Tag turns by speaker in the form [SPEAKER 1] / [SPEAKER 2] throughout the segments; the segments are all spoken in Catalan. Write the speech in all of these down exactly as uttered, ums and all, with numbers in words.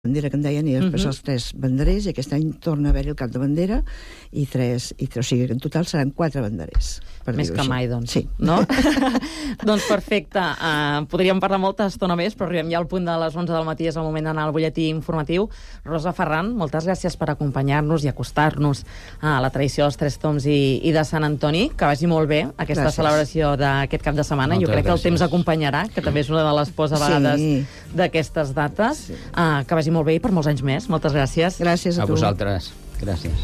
[SPEAKER 1] bandera que en deien, i després uh-huh. els tres banderers, i aquest any torna a haver-hi el cap de bandera, i tres, i tres, o sigui que en total seran quatre banderers.
[SPEAKER 2] Més que mai, doncs.
[SPEAKER 1] Sí.
[SPEAKER 2] No? Doncs perfecte. Uh, podríem parlar molta estona més, però arribem ja al punt de les onze del matí, és el moment d'anar al butlletí informatiu. Rosa Ferran, moltes gràcies per acompanyar-nos i acostar-nos a la tradició dels Tres Tombs i, i de Sant Antoni. Que vagi molt bé aquesta gràcies. Celebració d'aquest cap de setmana. Moltes jo crec gràcies. Que el temps acompanyarà, que també és una de les pors a vegades sí. d'aquestes dates. Sí. Uh, que vagi molt bé i per molts anys més. Moltes gràcies.
[SPEAKER 1] Gràcies a,
[SPEAKER 3] a tu. A vosaltres. Gràcies.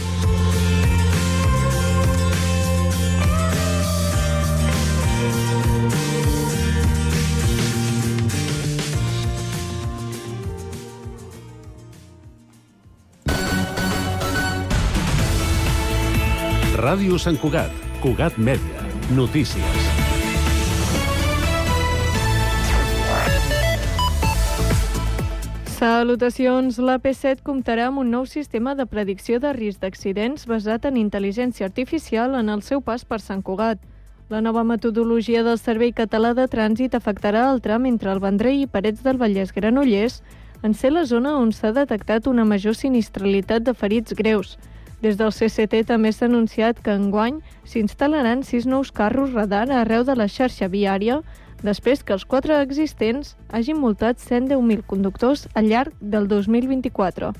[SPEAKER 4] Ràdio Sant Cugat, Cugat Mèdia, notícies.
[SPEAKER 5] Salutacions. La P set comptarà amb un nou sistema de predicció de risc d'accidents basat en intel·ligència artificial en el seu pas per Sant Cugat. La nova metodologia del Servei Català de Trànsit afectarà el tram entre el Vendrell i Parets del Vallès-Granollers, en ser la zona on s'ha detectat una major sinistralitat de ferits greus. Des del C C T també s'ha anunciat que enguany s'instal·laran sis nous carros radar arreu de la xarxa viària, després que els quatre existents hagin multat cent deu mil conductors al llarg del dos mil vint-i-quatre.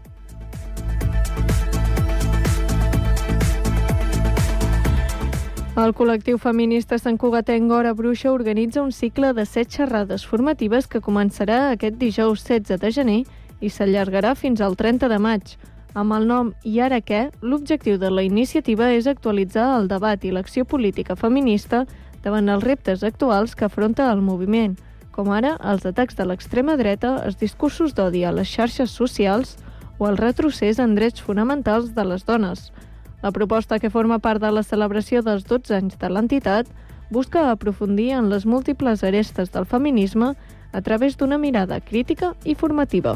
[SPEAKER 5] El col·lectiu feminista santcugatenc Hora Bruixa organitza un cicle de set xerrades formatives que començarà aquest dijous setze de gener i s'allargarà fins al trenta de maig. Amb el nom I ara què?, l'objectiu de la iniciativa és actualitzar el debat i l'acció política feminista davant els reptes actuals que afronta el moviment, com ara els atacs de l'extrema dreta, els discursos d'odi a les xarxes socials o el retrocés en drets fonamentals de les dones. La proposta, que forma part de la celebració dels dotze anys de l'entitat, busca aprofundir en les múltiples arestes del feminisme a través d'una mirada crítica i formativa.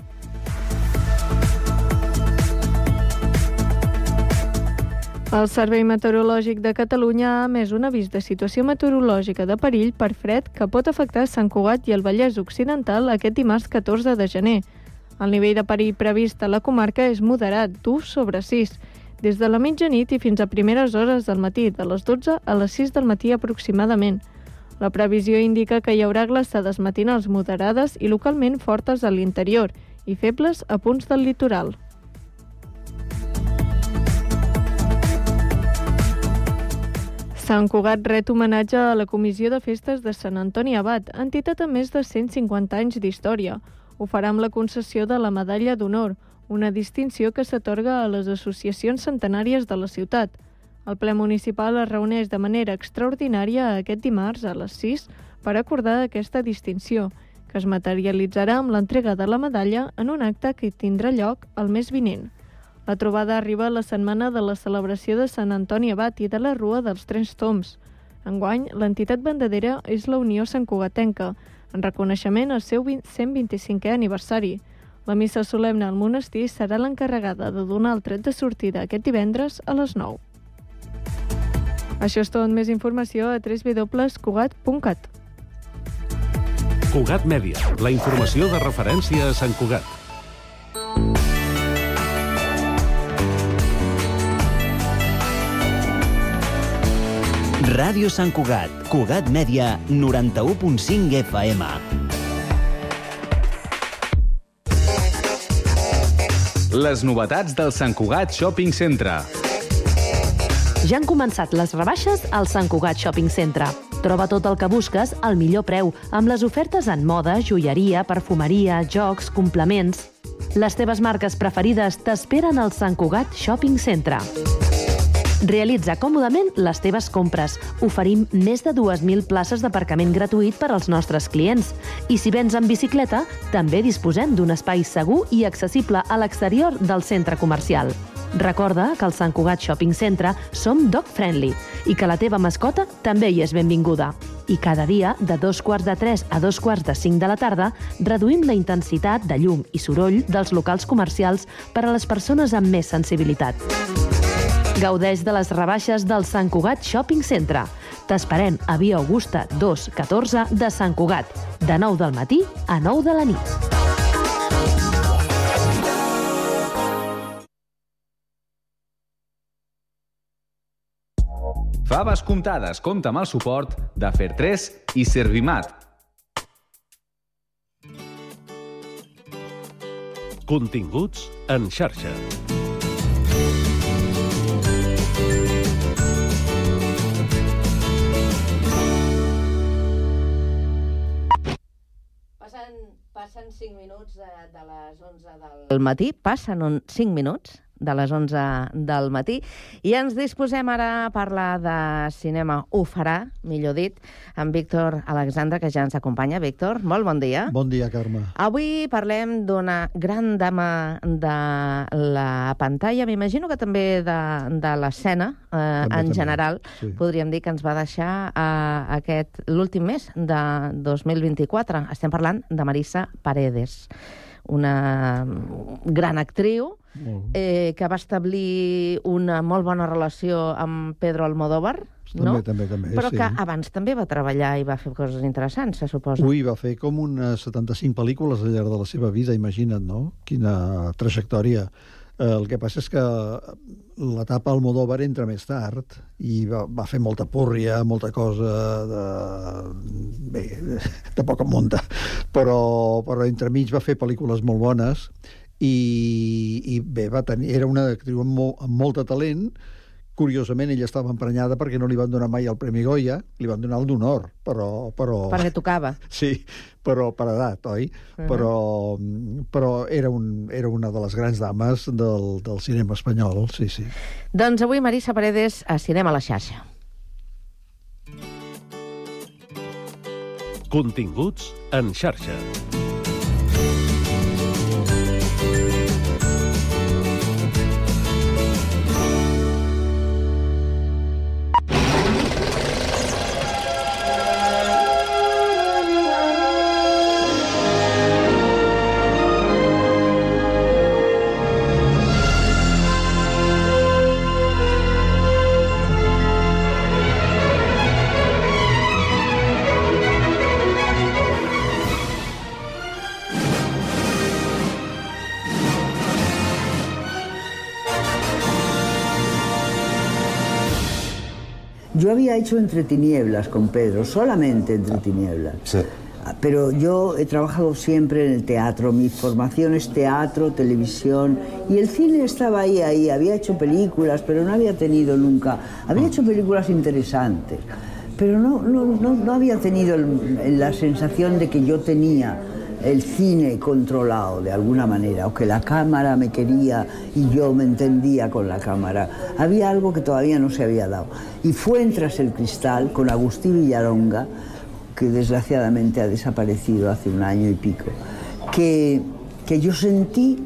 [SPEAKER 5] El Servei Meteorològic de Catalunya ha emès un avís de situació meteorològica de perill per fred que pot afectar Sant Cugat i el Vallès Occidental aquest dimarts catorze de gener. El nivell de perill previst a la comarca és moderat, d'u sobre sis, des de la mitjanit i fins a primeres hores del matí, de les dotze a les sis del matí aproximadament. La previsió indica que hi haurà glaçades matinals moderades i localment fortes a l'interior i febles a punts del litoral. Sant Cugat ret homenatge a la Comissió de Festes de Sant Antoni Abat, entitat amb més de cent cinquanta anys d'història. Ho farà amb la concessió de la Medalla d'Honor, una distinció que s'atorga a les associacions centenàries de la ciutat. El ple municipal es reuneix de manera extraordinària aquest dimarts a les sis per acordar aquesta distinció, que es materialitzarà amb l'entrega de la medalla en un acte que tindrà lloc el mes vinent. La trobada arriba a la setmana de la celebració de Sant Antoni Abat i de la Rua dels Tres Tombs. Enguany, l'entitat bandadera és la Unió Santcugatenca, en reconeixement al seu cent vint-i-cinquè aniversari. La missa solemne al monestir serà l'encarregada de donar el tret de sortida aquest divendres a les nou. Això és tot. Més informació a w w w punt cugat punt cat.
[SPEAKER 4] Cugat Mèdia, la informació de referència a Sant Cugat.
[SPEAKER 6] Ràdio Sant Cugat, Cugat Mèdia, noranta-u punt cinc F M.
[SPEAKER 7] Les novetats del Sant Cugat Shopping Centre.
[SPEAKER 8] Ja han començat les rebaixes al Sant Cugat Shopping Centre. Troba tot el que busques al millor preu, amb les ofertes en moda, joieria, perfumeria, jocs, complements. Les teves marques preferides t'esperen al Sant Cugat Shopping Centre. Realitza còmodament les teves compres. Oferim més de dues mil places d'aparcament gratuït per als nostres clients. I si vens en bicicleta, també disposem d'un espai segur i accessible a l'exterior del centre comercial. Recorda que al Sant Cugat Shopping Centre som dog friendly i que la teva mascota també hi és benvinguda. I cada dia, de dos quarts de tres a dos quarts de cinc de la tarda, reduïm la intensitat de llum i soroll dels locals comercials per a les persones amb més sensibilitat. Gaudeix de les rebaixes del Sant Cugat Shopping Centre. T'esperem a Via Augusta dos catorze de Sant Cugat, de nou del matí a nou de la nit.
[SPEAKER 7] Faves comptades compta amb el suport de Fertres i Servimat.
[SPEAKER 4] Continguts en xarxa.
[SPEAKER 9] Passen cinc minuts de, de les onze del matí, passen cinc minuts de les onze del matí i ens disposem ara a parlar de cinema. Ho farà, millor dit, amb Víctor Alexandre, que ja ens acompanya. Víctor, molt bon dia.
[SPEAKER 10] Bon dia, Carme.
[SPEAKER 9] Avui parlem d'una gran dama de la pantalla, m'imagino que també de, de l'escena, eh, en també. general. Sí. Podríem dir que ens va deixar eh, aquest l'últim mes de dos mil vint-i-quatre. Estem parlant de Marisa Paredes, una gran actriu, Eh, que va establir una molt bona relació amb Pedro Almodóvar, no?
[SPEAKER 10] També, també, també.
[SPEAKER 9] Però
[SPEAKER 10] sí.
[SPEAKER 9] que abans també va treballar i va fer coses interessants, se suposa.
[SPEAKER 10] Ui, va fer com unes setanta-cinc pel·lícules al llarg de la seva vida, imagina't, no? Quina trajectòria. Eh, el que passa és que l'etapa Almodóvar entra més tard i va, va fer molta púrria, molta cosa de... bé, de poca monta, però, però entremig va fer pel·lícules molt bones. I, i bé, va tenir, era una actriu amb, molt, amb molt de talent. Curiosament, ella estava emprenyada perquè no li van donar mai el Premi Goya, li van donar el d'honor, però, però...
[SPEAKER 9] Perquè tocava.
[SPEAKER 10] Sí, però per edat, oi? Uh-huh. Però, però era, un, era una de les grans dames del, del cinema espanyol, sí, sí.
[SPEAKER 9] Doncs avui Marisa Paredes a Cinema a la xarxa.
[SPEAKER 4] Continguts en xarxa.
[SPEAKER 1] Yo había hecho Entre Tinieblas con Pedro, solamente Entre Tinieblas.
[SPEAKER 11] Sí.
[SPEAKER 1] Pero yo he trabajado siempre en el teatro, mi formación es teatro, televisión, y el cine estaba ahí, ahí, había hecho películas, pero no había tenido nunca, había hecho películas interesantes, pero no, no, no, no había tenido el, la sensación de que yo tenía el cine controlado de alguna manera, o que la cámara me quería y yo me entendía con la cámara. Había algo que todavía no se había dado. Y fue en Tras el Cristal, con Agustín Villaronga, que desgraciadamente ha desaparecido hace un año y pico, que, que yo sentí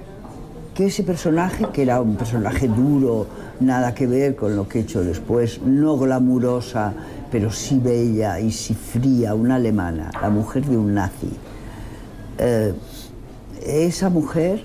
[SPEAKER 1] que ese personaje, que era un personaje duro, nada que ver con lo que he hecho después, no glamurosa, pero sí bella y sí fría, una alemana, la mujer de un nazi. Eh, esa mujer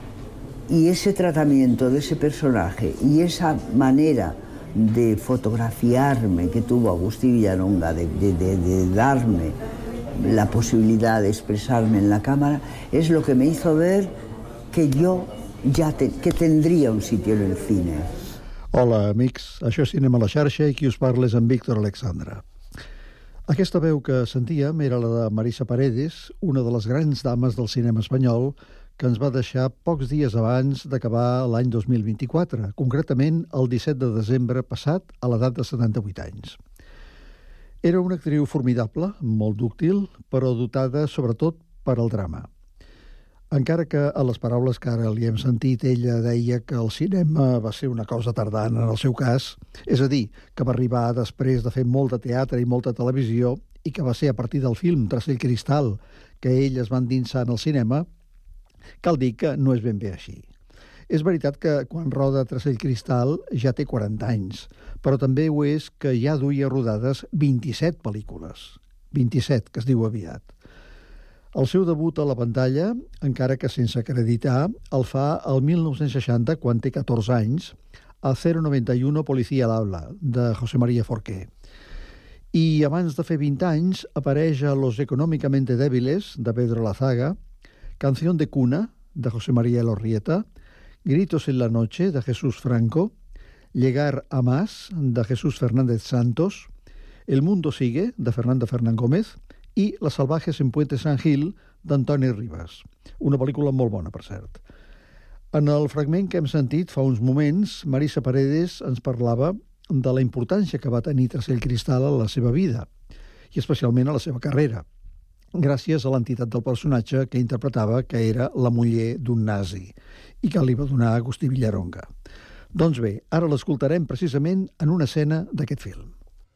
[SPEAKER 1] y ese tratamiento de ese personaje y esa manera de fotografiarme que tuvo Agustín Villaronga, de, de, de, de darme la posibilidad de expresarme en la cámara, es lo que me hizo ver que yo ja te, que tendria un sitio en el cine.
[SPEAKER 10] Hola, amics. Això és Cinema a la xarxa i qui us parla és en Víctor Alexandre. Aquesta veu que sentíem era la de Marisa Paredes, una de les grans dames del cinema espanyol, que ens va deixar pocs dies abans d'acabar l'any dos mil vint-i-quatre, concretament el disset de desembre passat, a l'edat de setanta-vuit anys. Era una actriu formidable, molt dúctil, però dotada sobretot per al drama. Encara que a les paraules que ara li hem sentit, ella deia que el cinema va ser una cosa tardana en el seu cas, és a dir, que va arribar després de fer molt de teatre i molta televisió i que va ser a partir del film Tras el Cristal que ell es va endinsar en el cinema, cal dir que no és ben bé així. És veritat que quan roda Tras el Cristal ja té quaranta anys, però també ho és que ja duia rodades vint-i-set pel·lícules. vint-i-set, que es diu aviat. El seu debut a la pantalla, encara que sense acreditar, el fa el mil nou-cents seixanta, quan té catorze anys, a cero noventa y uno Policía al Habla, de José María Forqué. I abans de fer vint anys apareix a Los económicamente débiles, de Pedro Lazaga, Canción de cuna, de José María Elorrieta, Gritos en la noche, de Jesús Franco, Llegar a más, de Jesús Fernández Santos, El mundo sigue, de Fernanda Fernán Gómez, i Las salvajes en Puente San Gil, d'Antoni Ribas. Una pel·lícula molt bona, per cert. En el fragment que hem sentit fa uns moments, Marisa Paredes ens parlava de la importància que va tenir Tracell Cristal a la seva vida, i especialment a la seva carrera, gràcies a l'entitat del personatge que interpretava, que era la muller d'un nazi, i que li va donar Agustí Villaronga. Doncs bé, ara l'escoltarem precisament en una escena d'aquest film.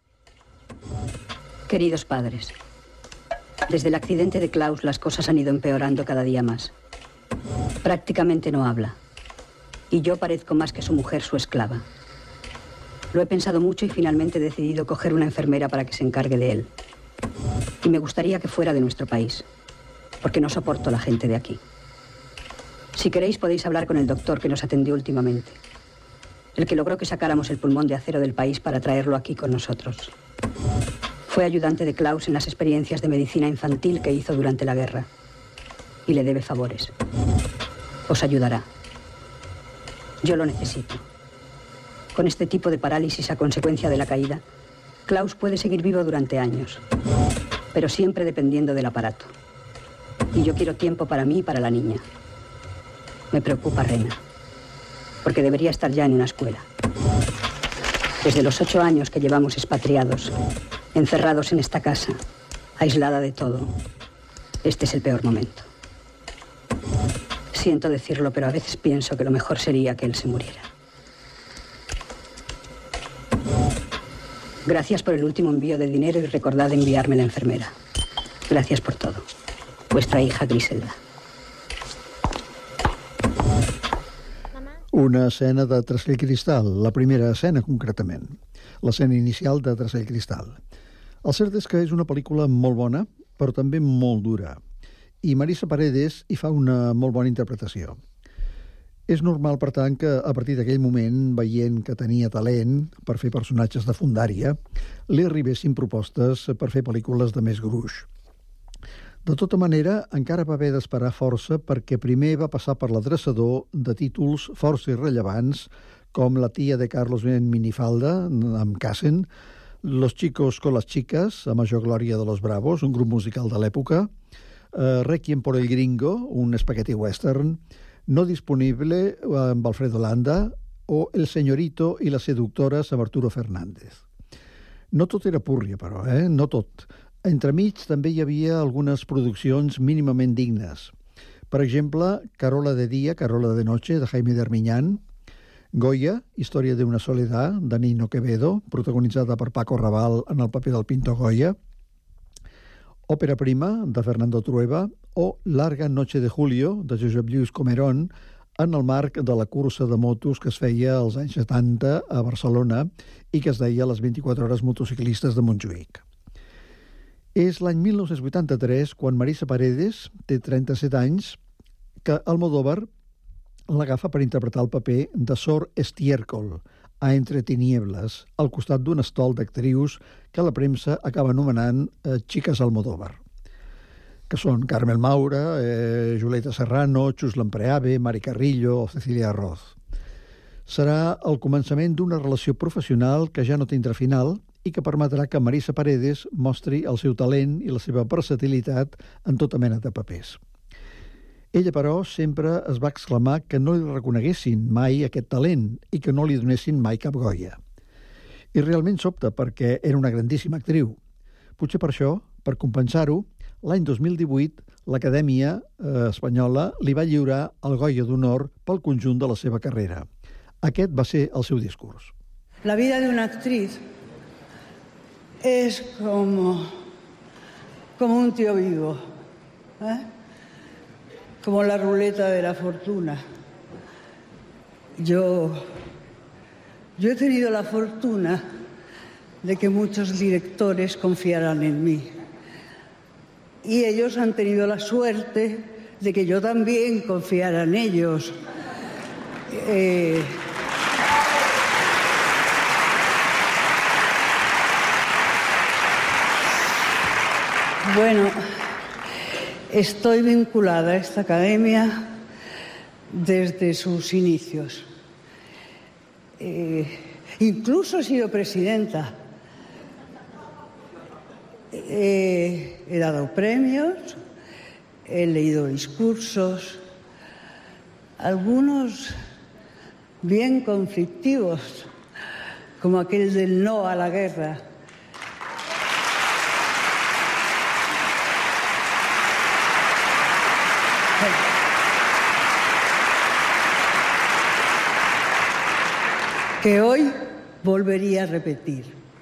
[SPEAKER 11] Queridos padres, desde el accidente de Klaus las cosas han ido empeorando cada día más. Prácticamente no habla. Y yo parezco más que su mujer, su esclava. Lo he pensado mucho y finalmente he decidido coger una enfermera para que se encargue de él. Y me gustaría que fuera de nuestro país, porque no soporto la gente de aquí. Si queréis podéis hablar con el doctor que nos atendió últimamente. El que logró que sacáramos el pulmón de acero del país para traerlo aquí con nosotros. Fue ayudante de Klaus en las experiencias de medicina infantil que hizo durante la guerra. Y le debe favores. Os ayudará. Yo lo necesito. Con este tipo de parálisis a consecuencia de la caída, Klaus puede seguir vivo durante años, pero siempre dependiendo del aparato. Y yo quiero tiempo para mí y para la niña. Me preocupa Rena, porque debería estar ya en una escuela. Desde los ocho años que llevamos expatriados, encerrados en esta casa, aislada de todo, este es el peor momento. Siento decirlo, pero a veces pienso que lo mejor sería que él se muriera. Gracias por el último envío de dinero y recordad enviarme la enfermera. Gracias por todo. Vuestra hija Griselda.
[SPEAKER 10] Una escena de Tracell Cristal, la primera escena concretament, l'escena inicial de Tracell Cristal. El cert és que és una pel·lícula molt bona, però també molt dura, i Marisa Paredes hi fa una molt bona interpretació. És normal, per tant, que a partir d'aquell moment, veient que tenia talent per fer personatges de fundària, li arribessin propostes per fer pel·lícules de més gruix. De tota manera, encara va haver d'esperar força perquè primer va passar per l'adreçador de títols força irrellevants com La tia de Carlos en minifalda, amb Cassen, Los chicos con las chicas, a major glòria de los Bravos, un grup musical de l'època, eh, Requiem por el gringo, un spaghetti western, No disponible, amb Alfredo Landa, o El señorito i las seductores, amb Arturo Fernández. No tot era púrria, però, eh? No tot. Entremig també hi havia algunes produccions mínimament dignes. Per exemple, Carola de día, Carola de noche, de Jaime de Armiñán, Goya, Història d'una soledad, de Nino Quevedo, protagonitzada per Paco Raval en el paper del Pinto Goya, Òpera prima, de Fernando Trueba, o Larga noche de julio, de Josep Lluís Comerón, en el marc de la cursa de motos que es feia als anys setanta a Barcelona i que es deia les vint-i-quatre hores motociclistes de Montjuïc. És l'any mil nou-cents vuitanta-tres, quan Marisa Paredes té trenta-set anys, que Almodóvar l'agafa per interpretar el paper de Sor Estiércol, a Entre tinieblas, al costat d'un estol d'actrius que la premsa acaba anomenant eh, Chicas Almodóvar, que són Carmel Maura, eh, Julieta Serrano, Chus Lampreave, Mari Carrillo o Cecilia Roth. Serà el començament d'una relació professional que ja no tindrà final i que permetrà que Marisa Paredes mostri el seu talent i la seva versatilitat en tota mena de papers. Ella, però, sempre es va exclamar que no li reconeguessin mai aquest talent i que no li donessin mai cap Goya. I realment sobta, perquè era una grandíssima actriu. Potser per això, per compensar-ho, l'any dos mil divuit l'Acadèmia eh, Espanyola li va lliurar el Goya d'Honor pel conjunt de la seva carrera. Aquest va ser el seu discurs.
[SPEAKER 12] La vida de una actriz es como, como un tío vivo, ¿eh? Como la ruleta de la fortuna. Yo, yo he tenido la fortuna de que muchos directores confiaran en mí. Y ellos han tenido la suerte de que yo también confiara en ellos. Eh, bueno... Estoy vinculada a esta academia desde sus inicios. Eh, Incluso he sido presidenta. He, he dado premios, he leído discursos, algunos bien conflictivos, como aquel del no a la guerra. Que hoy volvería a repetir.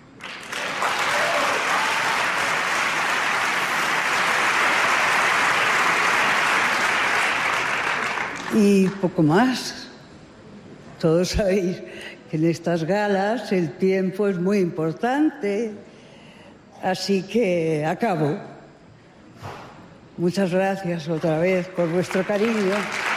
[SPEAKER 12] Y poco más. Todos sabéis que en estas galas el tiempo es muy importante, así que acabo. Muchas gracias otra vez por vuestro cariño.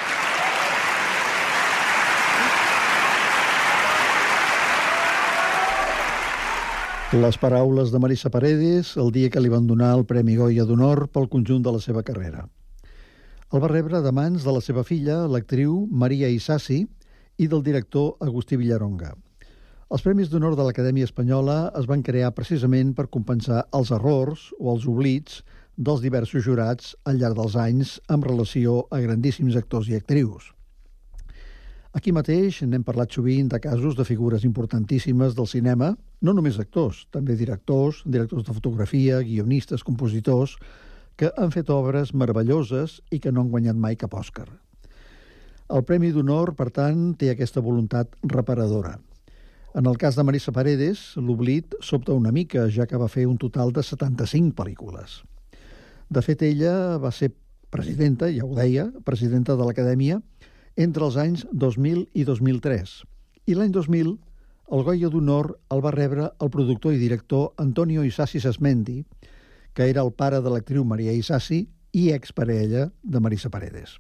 [SPEAKER 10] Les paraules de Marisa Paredes el dia que li van donar el Premi Goya d'Honor pel conjunt de la seva carrera. El va rebre de mans de la seva filla, l'actriu Maria Isasi, i del director Agustí Villaronga. Els Premis d'Honor de l'Acadèmia Espanyola es van crear precisament per compensar els errors o els oblits dels diversos jurats al llarg dels anys en relació a grandíssims actors i actrius. Aquí mateix n'hem parlat sovint de casos de figures importantíssimes del cinema, no només actors, també directors, directors de fotografia, guionistes, compositors, que han fet obres meravelloses i que no han guanyat mai cap Òscar. El Premi d'Honor, per tant, té aquesta voluntat reparadora. En el cas de Marisa Paredes, l'oblit sobta una mica, ja que va fer un total de setanta-cinc pel·lícules. De fet, ella va ser presidenta, ja ho deia, presidenta de l'Acadèmia, entre els anys dos mil i dos mil tres. I l'any dos mil, el Goya d'Honor el va rebre el productor i director Antonio Isasi Sasmendi, que era el pare de l'actriu Maria Isasi i exparella de Marisa Paredes.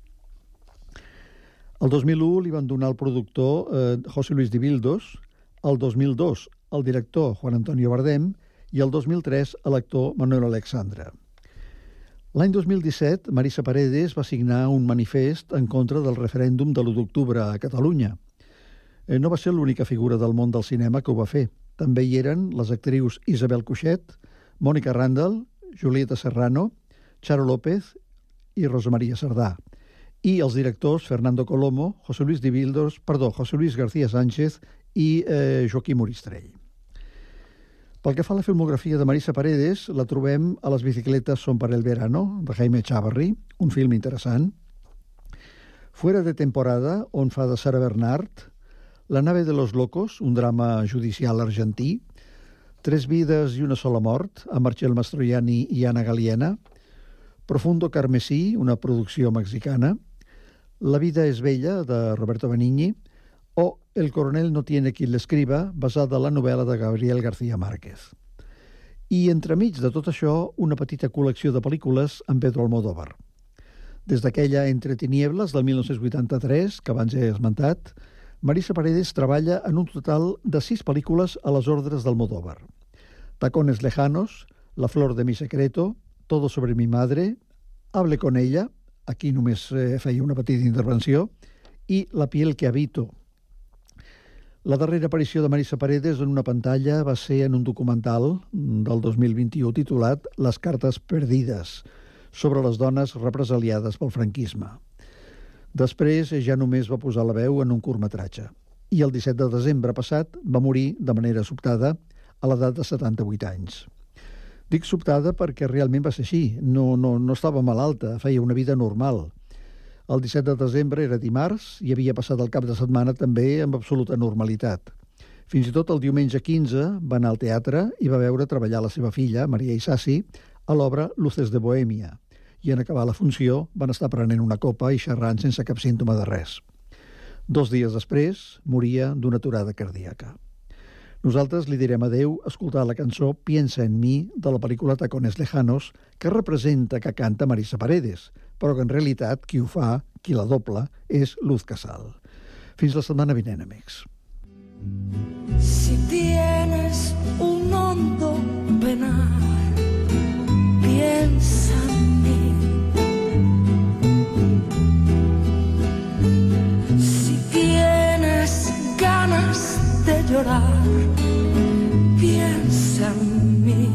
[SPEAKER 10] El dos mil u li van donar el productor eh, José Luis Dibildos, el dos mil dos el director Juan Antonio Bardem i el dos mil tres l'actor Manuel Alexandre. L'any dos mil disset, Marisa Paredes va signar un manifest en contra del referèndum de l'u d'octubre a Catalunya. No va ser l'única figura del món del cinema que ho va fer. També hi eren les actrius Isabel Cuixet, Mònica Randall, Julieta Serrano, Charo López i Rosa Maria Sardà. I els directors Fernando Colomo, José Luis Dibildos, perdó, José Luis García Sánchez i eh, Joaquim Oristrell. Pel que fa a la filmografia de Marisa Paredes, la trobem a Les bicicletas son para el verano, de Jaime Chávarri, un film interessant. Fuera de temporada, on fa de Sara Bernard. La nave de los locos, un drama judicial argentí. Tres vides i una sola mort, amb Marcel Mastroianni i Ana Galiena. Profundo Carmesí, una producció mexicana. La vida és bella, de Roberto Benigni. O El coronel no tiene quien l'escriba, basada en la novel·la de Gabriel García Márquez. I entremig de tot això, una petita col·lecció de pel·lícules amb Pedro Almodóvar. Des d'aquella Entre tinieblas del mil nou-cents vuitanta-tres, que abans he esmentat, Marisa Paredes treballa en un total de sis pel·lícules a les ordres d'Almodóvar. Tacones lejanos, La flor de mi secreto, Todo sobre mi madre, Hable con ella, aquí només feia una petita intervenció, i La piel que habito. La darrera aparició de Marisa Paredes en una pantalla va ser en un documental del dos mil vint-i-u titulat Les cartes perdides, sobre les dones represaliades pel franquisme. Després ja només va posar la veu en un curtmetratge. I el disset de desembre passat va morir de manera sobtada a l'edat de setanta-vuit anys. Dic sobtada perquè realment va ser així. No, no, no estava malalta, feia una vida normal. El disset de desembre era dimarts i havia passat el cap de setmana també amb absoluta normalitat. Fins i tot el diumenge quinze va anar al teatre i va veure treballar la seva filla, Maria Isasi, a l'obra Luces de Bohèmia. I en acabar la funció van estar prenent una copa i xerrant sense cap símptoma de res. Dos dies després moria d'una aturada cardíaca. Nosaltres li direm adeu escoltant la cançó Piensa en mi de la pel·lícula Tacones lejanos, que representa que canta Marisa Paredes, però que en realitat qui ho fa, qui la dobla, és Luz Casal. Fins la setmana vinent, amics.
[SPEAKER 13] Si tienes un hondo penal, piensa en mí. Si tienes ganas de llorar, pecar. Piensa en mí.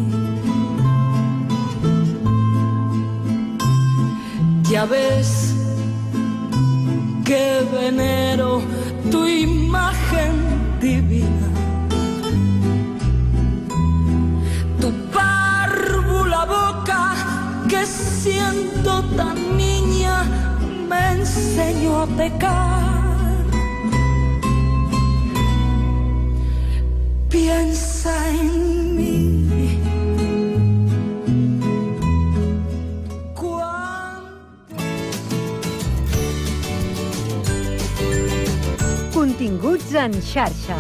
[SPEAKER 13] Ya ves que venero tu imagen divina, tu párvula boca que siendo tan niña me enseñó a pecar. Piensa en mí.
[SPEAKER 14] Continguts en xarxa.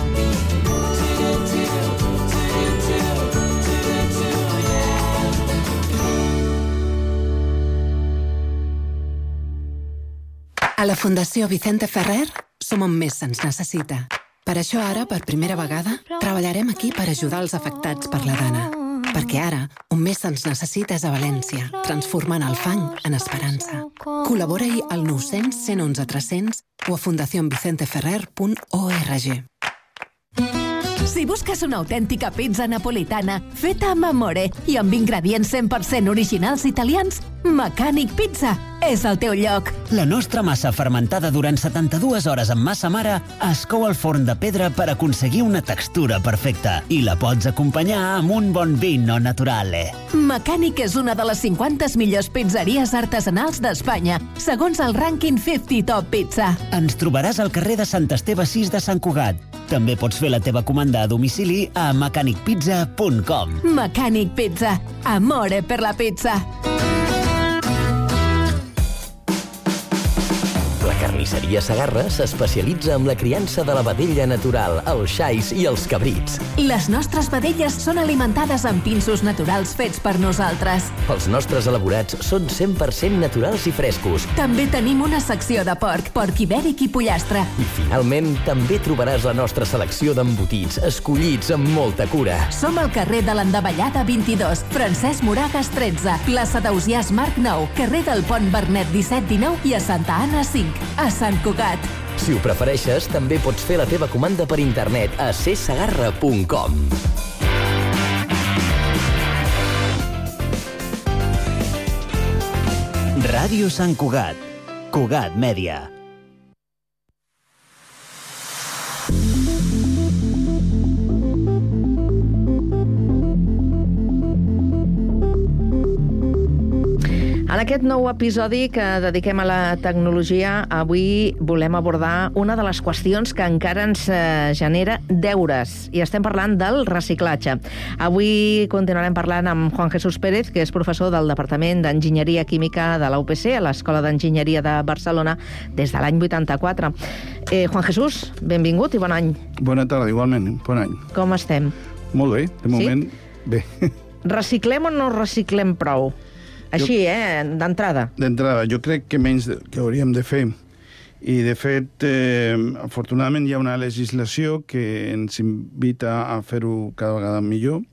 [SPEAKER 15] A la Fundació Vicente Ferrer som on més se'ns necessita. Per això ara, per primera vegada, treballarem aquí per ajudar els afectats per la dana. Perquè ara, on més se'ns necessita és a València, transformant el fang en esperança. Col·labora-hi al nou cents, cent onze, tres cents o a fundación vicente ferrer punt org.
[SPEAKER 16] Si busques una autèntica pizza napolitana feta amb amore i amb ingredients cent per cent originals italians, Mecànic Pizza és el teu lloc.
[SPEAKER 17] La nostra massa fermentada durant setanta-dues hores amb massa mare es cou al forn de pedra per aconseguir una textura perfecta i la pots acompanyar amb un bon vino naturale.
[SPEAKER 16] Mecànic és una de les cinquanta millors pizzeries artesanals d'Espanya, segons el rànquing cinquanta Top Pizza.
[SPEAKER 17] Ens trobaràs al carrer de Sant Esteve sis de Sant Cugat. També pots fer la teva comanda a domicili a mecànic pizza punt com.
[SPEAKER 16] Mecànic Pizza. Amore per la pizza.
[SPEAKER 18] La carnisseria Segarra s'especialitza en la criança de la vedella natural, els xais i els cabrits.
[SPEAKER 16] Les nostres vedelles són alimentades amb pinsos naturals fets per nosaltres.
[SPEAKER 18] Els nostres elaborats són cent per cent naturals i frescos.
[SPEAKER 16] També tenim una secció de porc, porc ibèric i pollastre.
[SPEAKER 18] I finalment, també trobaràs la nostra selecció d'embotits, escollits amb molta cura.
[SPEAKER 16] Som al carrer de l'Endavellada vint-i-dos, Francesc Moragas tretze, plaça d'Ausiàs Marc nou, carrer del Pont Bernet disset dinou i a Santa Anna cinc, a Sant Cugat.
[SPEAKER 18] Si ho prefereixes, també pots fer la teva comanda per internet a c segarra punt com.
[SPEAKER 6] Ràdio Sant Cugat. Cugat Mèdia.
[SPEAKER 9] En aquest nou episodi que dediquem a la tecnologia, avui volem abordar una de les qüestions que encara ens genera deures, i estem parlant del reciclatge. Avui continuarem parlant amb Juan Jesús Pérez, que és professor del Departament d'Enginyeria Química de la U P C, a l'Escola d'Enginyeria de Barcelona, des de l'any vuitanta-quatre. Eh, Juan Jesús, benvingut i bon any.
[SPEAKER 19] Bona tarda, igualment, bon any.
[SPEAKER 9] Com estem?
[SPEAKER 19] Molt bé, de moment,
[SPEAKER 9] sí?
[SPEAKER 19] Bé.
[SPEAKER 9] Reciclem o no reciclem prou? Així, jo, eh, d'entrada.
[SPEAKER 19] D'entrada, jo crec que menys que hauríem de fer. I, de fet, eh, afortunadament hi ha una legislació que ens invita a fer-ho cada vegada millor.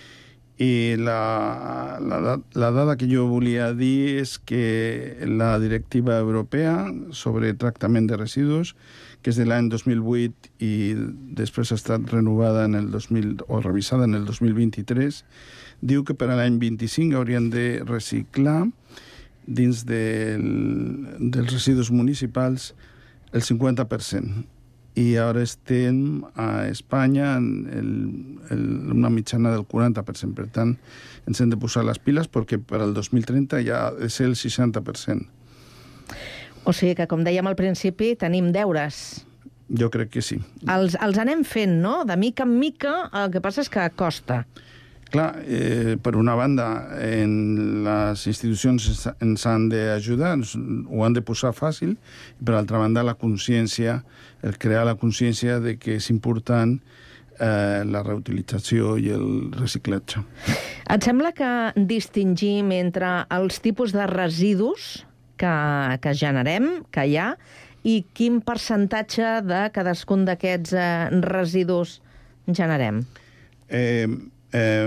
[SPEAKER 19] I la, la, la dada que jo volia dir és que la directiva europea sobre tractament de residus, que és de l'any dos mil vuit i després ha estat renovada en el dos mil, o revisada en el dos mil vint-i-tres, diu que per a l'any vint-i-cinc haurien de reciclar dins del, dels residus municipals el cinquanta per cent. I ara estem a Espanya en el, el, una mitjana del quaranta per cent. Per tant, ens hem de posar les piles perquè per al dos mil trenta ja ha de ser el seixanta per cent.
[SPEAKER 9] O sigui que, com dèiem al principi, tenim deures.
[SPEAKER 19] Jo crec que sí.
[SPEAKER 9] Els, els anem fent, no? De mica en mica, el que passa és que costa.
[SPEAKER 19] Clar, eh, per una banda, en les institucions ens han d'ajudar, ho han de posar fàcil, i per altra banda, la consciència, el crear la consciència de que és important eh, la reutilització i el reciclatge.
[SPEAKER 9] Et sembla que distingim entre els tipus de residus que, que generem, que hi ha, i quin percentatge de cadascun d'aquests eh, residus generem?
[SPEAKER 19] Eh... Eh,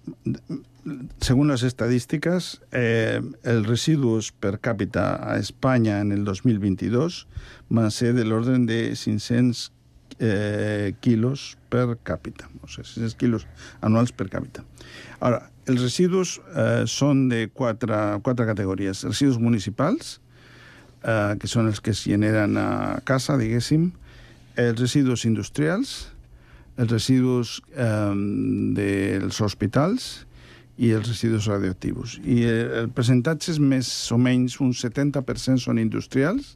[SPEAKER 19] según las estadísticas, eh, el residuos per cápita a España en el dos mil veintidós van a ser del orden de cinc-cents eh, quilos per càpita, o sigui, sis quilos anuals per càpita. Ara, els residus eh, són de quatre, quatre categories. Residus municipals, eh, que són els que es generen a casa, diguéssim, els residus industrials, els residus eh, dels hospitals i els residus radioactius. I el percentatge és més o menys un setanta per cent són industrials,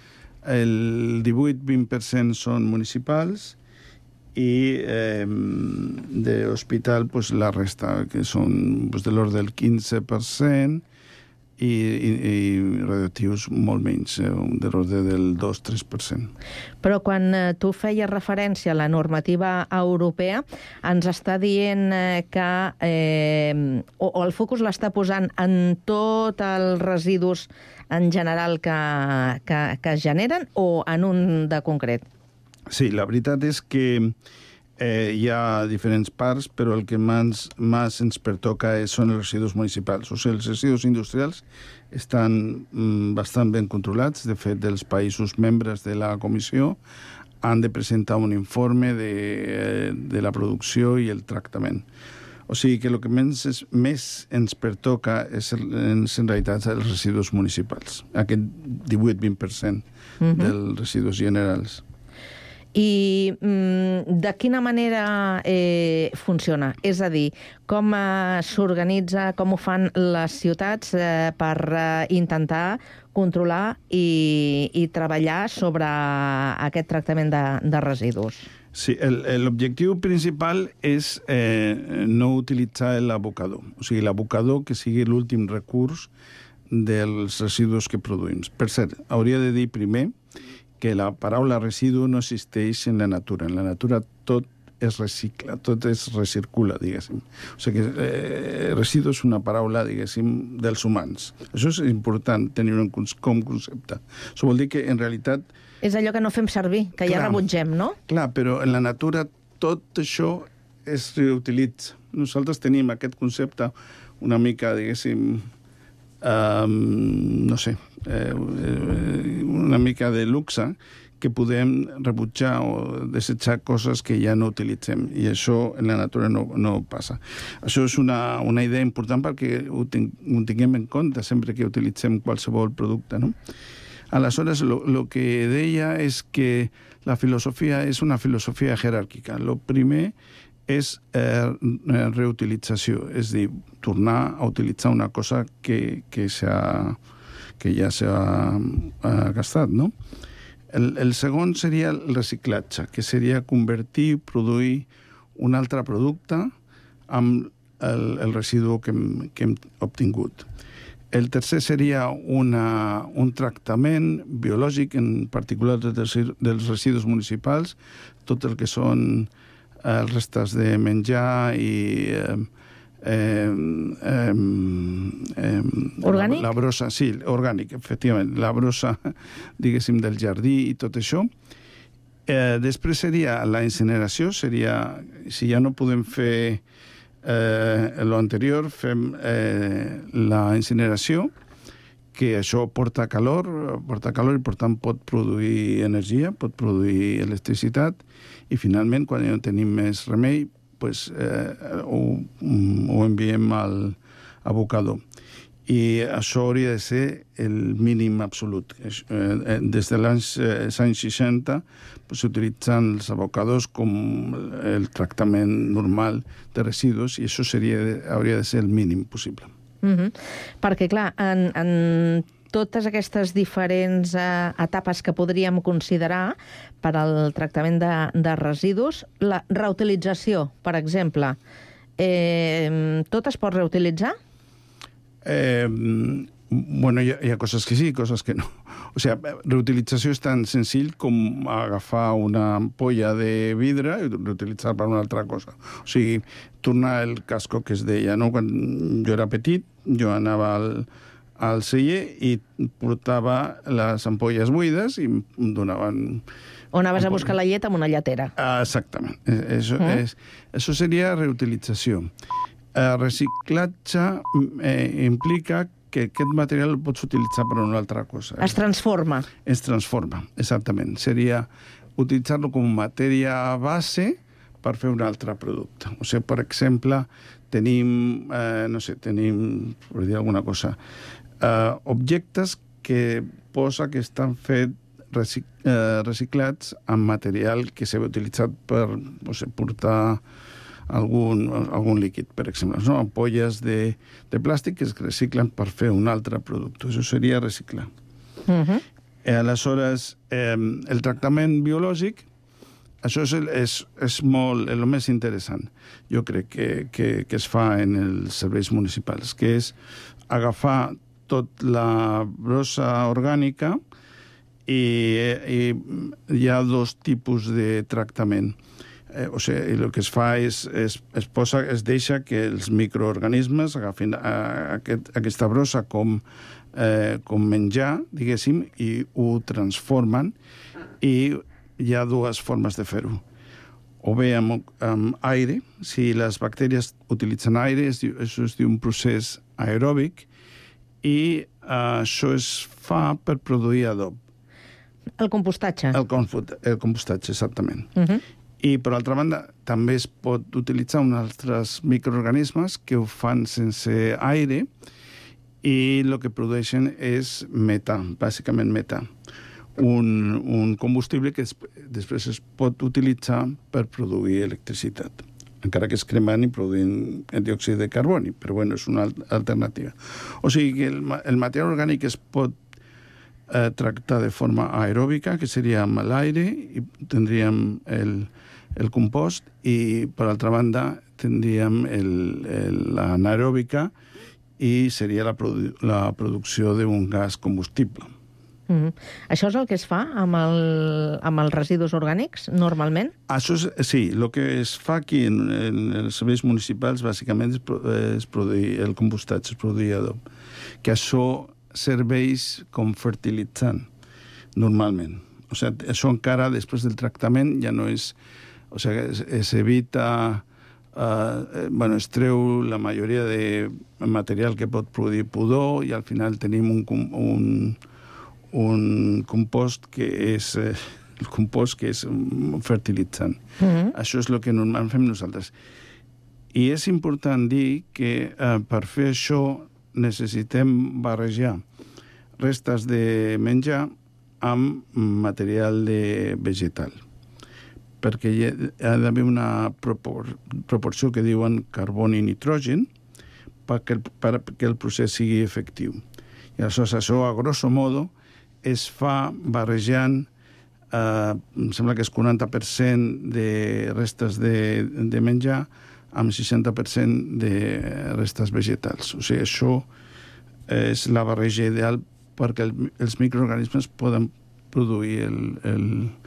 [SPEAKER 19] el divuit a vint per cent són municipals i eh, d'hospital pues, la resta, que són pues, de l'ordre del quinze per cent i, i, i radioactius molt menys, eh, de l'ordre del dos a tres per cent.
[SPEAKER 9] Però quan eh, tu feies referència a la normativa europea, ens està dient eh, que eh, o, o el focus l'està posant en tots els residus en general que, que, que es generen o en un de concret?
[SPEAKER 19] Sí, la veritat és que eh, hi ha diferents parts, però el que més, més ens pertoca és, són els residus municipals. O sigui, els residus industrials estan mm, bastant ben controlats. De fet, els països membres de la comissió han de presentar un informe de, de la producció i el tractament. O sigui que el que més, és, més ens pertoca és, en, en realitat, els residus municipals. Aquest divuit a vint per cent uh-huh. dels residus generals.
[SPEAKER 9] I mm, de quina manera eh, funciona? És a dir, com eh, s'organitza, com ho fan les ciutats eh, per eh, intentar controlar i, i treballar sobre aquest tractament de, de residus?
[SPEAKER 19] Sí, l'objectiu principal és eh, no utilitzar l'abocador. O sigui, l'abocador que sigui l'últim recurs dels residus que produïm. Per cert, hauria de dir primer que la paraula residu no existeix en la natura. En la natura tot es recicla, tot es recircula, diguéssim. O sigui que eh, residu és una paraula, diguéssim, dels humans. Això és important tenir-ho com concepte. Això vol dir que, en realitat...
[SPEAKER 9] És allò que no fem servir, que clar, ja rebutgem, no?
[SPEAKER 19] Clar, però en la natura tot això es reutilitza. Nosaltres tenim aquest concepte una mica, diguéssim, um, no sé, eh, una mica de luxe, que podem rebutjar o desitjar coses que ja no utilitzem. I això en la natura no, no passa. Això és una, una idea important perquè ho, ten, ho tinguem en compte sempre que utilitzem qualsevol producte, no? Aleshores, el que deia és que la filosofia és una filosofia jeràrquica. El primer és eh, reutilització, és a dir, tornar a utilitzar una cosa que, que, que ja s'ha gastat, no? El, el segon seria el reciclatge, que seria convertir, produir un altre producte amb el, el residu que hem, que hem obtingut. El tercer seria una, un tractament biològic, en particular dels, dels residus municipals, tot el que són eh, restes de menjar i... Eh, Eh, eh, eh,
[SPEAKER 9] orgànic?
[SPEAKER 19] La, la brossa, sí, orgànic, efectivament. La brossa, diguéssim, del jardí i tot això. Eh, després seria la incineració, seria, si ja no podem fer eh, l'anterior, fem eh, la incineració, que això porta calor, porta calor i per tant pot produir energia, pot produir electricitat, i finalment, quan ja no tenim més remei, pues, eh, ho, ho enviem al abocador. I això hauria de ser el mínim absolut. Eh, des de l'any eh, seixanta pues, s'utilitzen els abocadors com el tractament normal de residus i això seria, hauria de ser el mínim possible.
[SPEAKER 9] Mm-hmm. Perquè, clar, en, en totes aquestes diferents eh, etapes que podríem considerar per al tractament de, de residus, la reutilització, per exemple, eh, tot es pot reutilitzar?
[SPEAKER 19] Eh, bueno, hi ha, hi ha coses que sí, coses que no. O sigui, reutilització és tan senzill com agafar una ampolla de vidre i reutilitzar per una altra cosa. O sigui, tornar el casco que es deia, no? Quan jo era petit, jo anava al al celler i portava les ampolles buides i em donaven...
[SPEAKER 9] O anaves a buscar la llet amb una lletera.
[SPEAKER 19] Ah, exactament. Això, mm. és, això seria reutilització. El reciclatge eh, implica que aquest material el pots utilitzar per una altra cosa.
[SPEAKER 9] Es transforma.
[SPEAKER 19] Es transforma, exactament. Seria utilitzar-lo com matèria base per fer un altre producte. O sigui, per exemple, tenim, eh, no sé, tenim, per dir alguna cosa, eh, objectes que posa que estan fets recic eh, reciclats amb material que s'ha utilitzat per, no sé, portar algun, algun líquid, per exemple. No? Ampolles de, de plàstic que es reciclen per fer un altre producte. Això seria reciclar.
[SPEAKER 9] Uh-huh.
[SPEAKER 19] Eh, aleshores, eh, el tractament biològic, això és, és, és molt, el més interessant, jo crec que, que, que es fa en els serveis municipals, que és agafar tot la brossa orgànica i, i hi ha dos tipus de tractament. Eh, o sigui, el que es fa és, es, es, posa, es deixa que els microorganismes agafin a, aquest, aquesta brossa com, eh, com menjar, diguéssim, i ho transformen, i hi ha dues formes de fer-ho. O bé amb, amb aire, si les bactèries utilitzen aire, es diu, això es diu un procés aeròbic, i uh, això es fa per produir adob.
[SPEAKER 9] El compostatge.
[SPEAKER 19] El, el compostatge, exactament.
[SPEAKER 9] Uh-huh.
[SPEAKER 19] I, per altra banda, també es pot utilitzar uns altres microorganismes que ho fan sense aire i el que produeixen és metà, bàsicament metà. Un, un combustible que es, després es pot utilitzar per produir electricitat, encara que es cremant i produint diòxid de carboni, però bueno, és una alternativa. O sigui que el, el material orgànic es pot eh, tractar de forma aeròbica, que seria amb l'aire, i tindríem el, el compost, i per altra banda tindríem l'anaeròbica, i seria la, produ la producció d'un gas combustible.
[SPEAKER 9] Mm-hmm. Això és el que es fa amb, el, amb els residus orgànics, normalment?
[SPEAKER 19] Això és, sí, el que es fa aquí en, en els serveis municipals, bàsicament, és, és produir el compostatge, és produir adob. Que això serveix com fertilitzant, normalment. O sigui, això encara, després del tractament, ja no és... O sigui, es, es evita... Uh, bueno, es treu la majoria de material que pot produir pudor i al final tenim un... un un compost que és eh, el compost que és fertilitzant. Mm-hmm. Això és el que normalment fem nosaltres. I és important dir que eh, per fer això necessitem barrejar restes de menjar amb material de vegetal, perquè hi ha d'haver una propor proporció que diuen carboni i nitrogen perquè el, perquè el procés sigui efectiu. I aleshores això, a grosso modo, es fa barrejant, eh, em sembla que és quaranta per cent de restes de, de menjar amb seixanta per cent de restes vegetals. O sigui, això és la barreja ideal perquè el, els microorganismes poden produir el, el,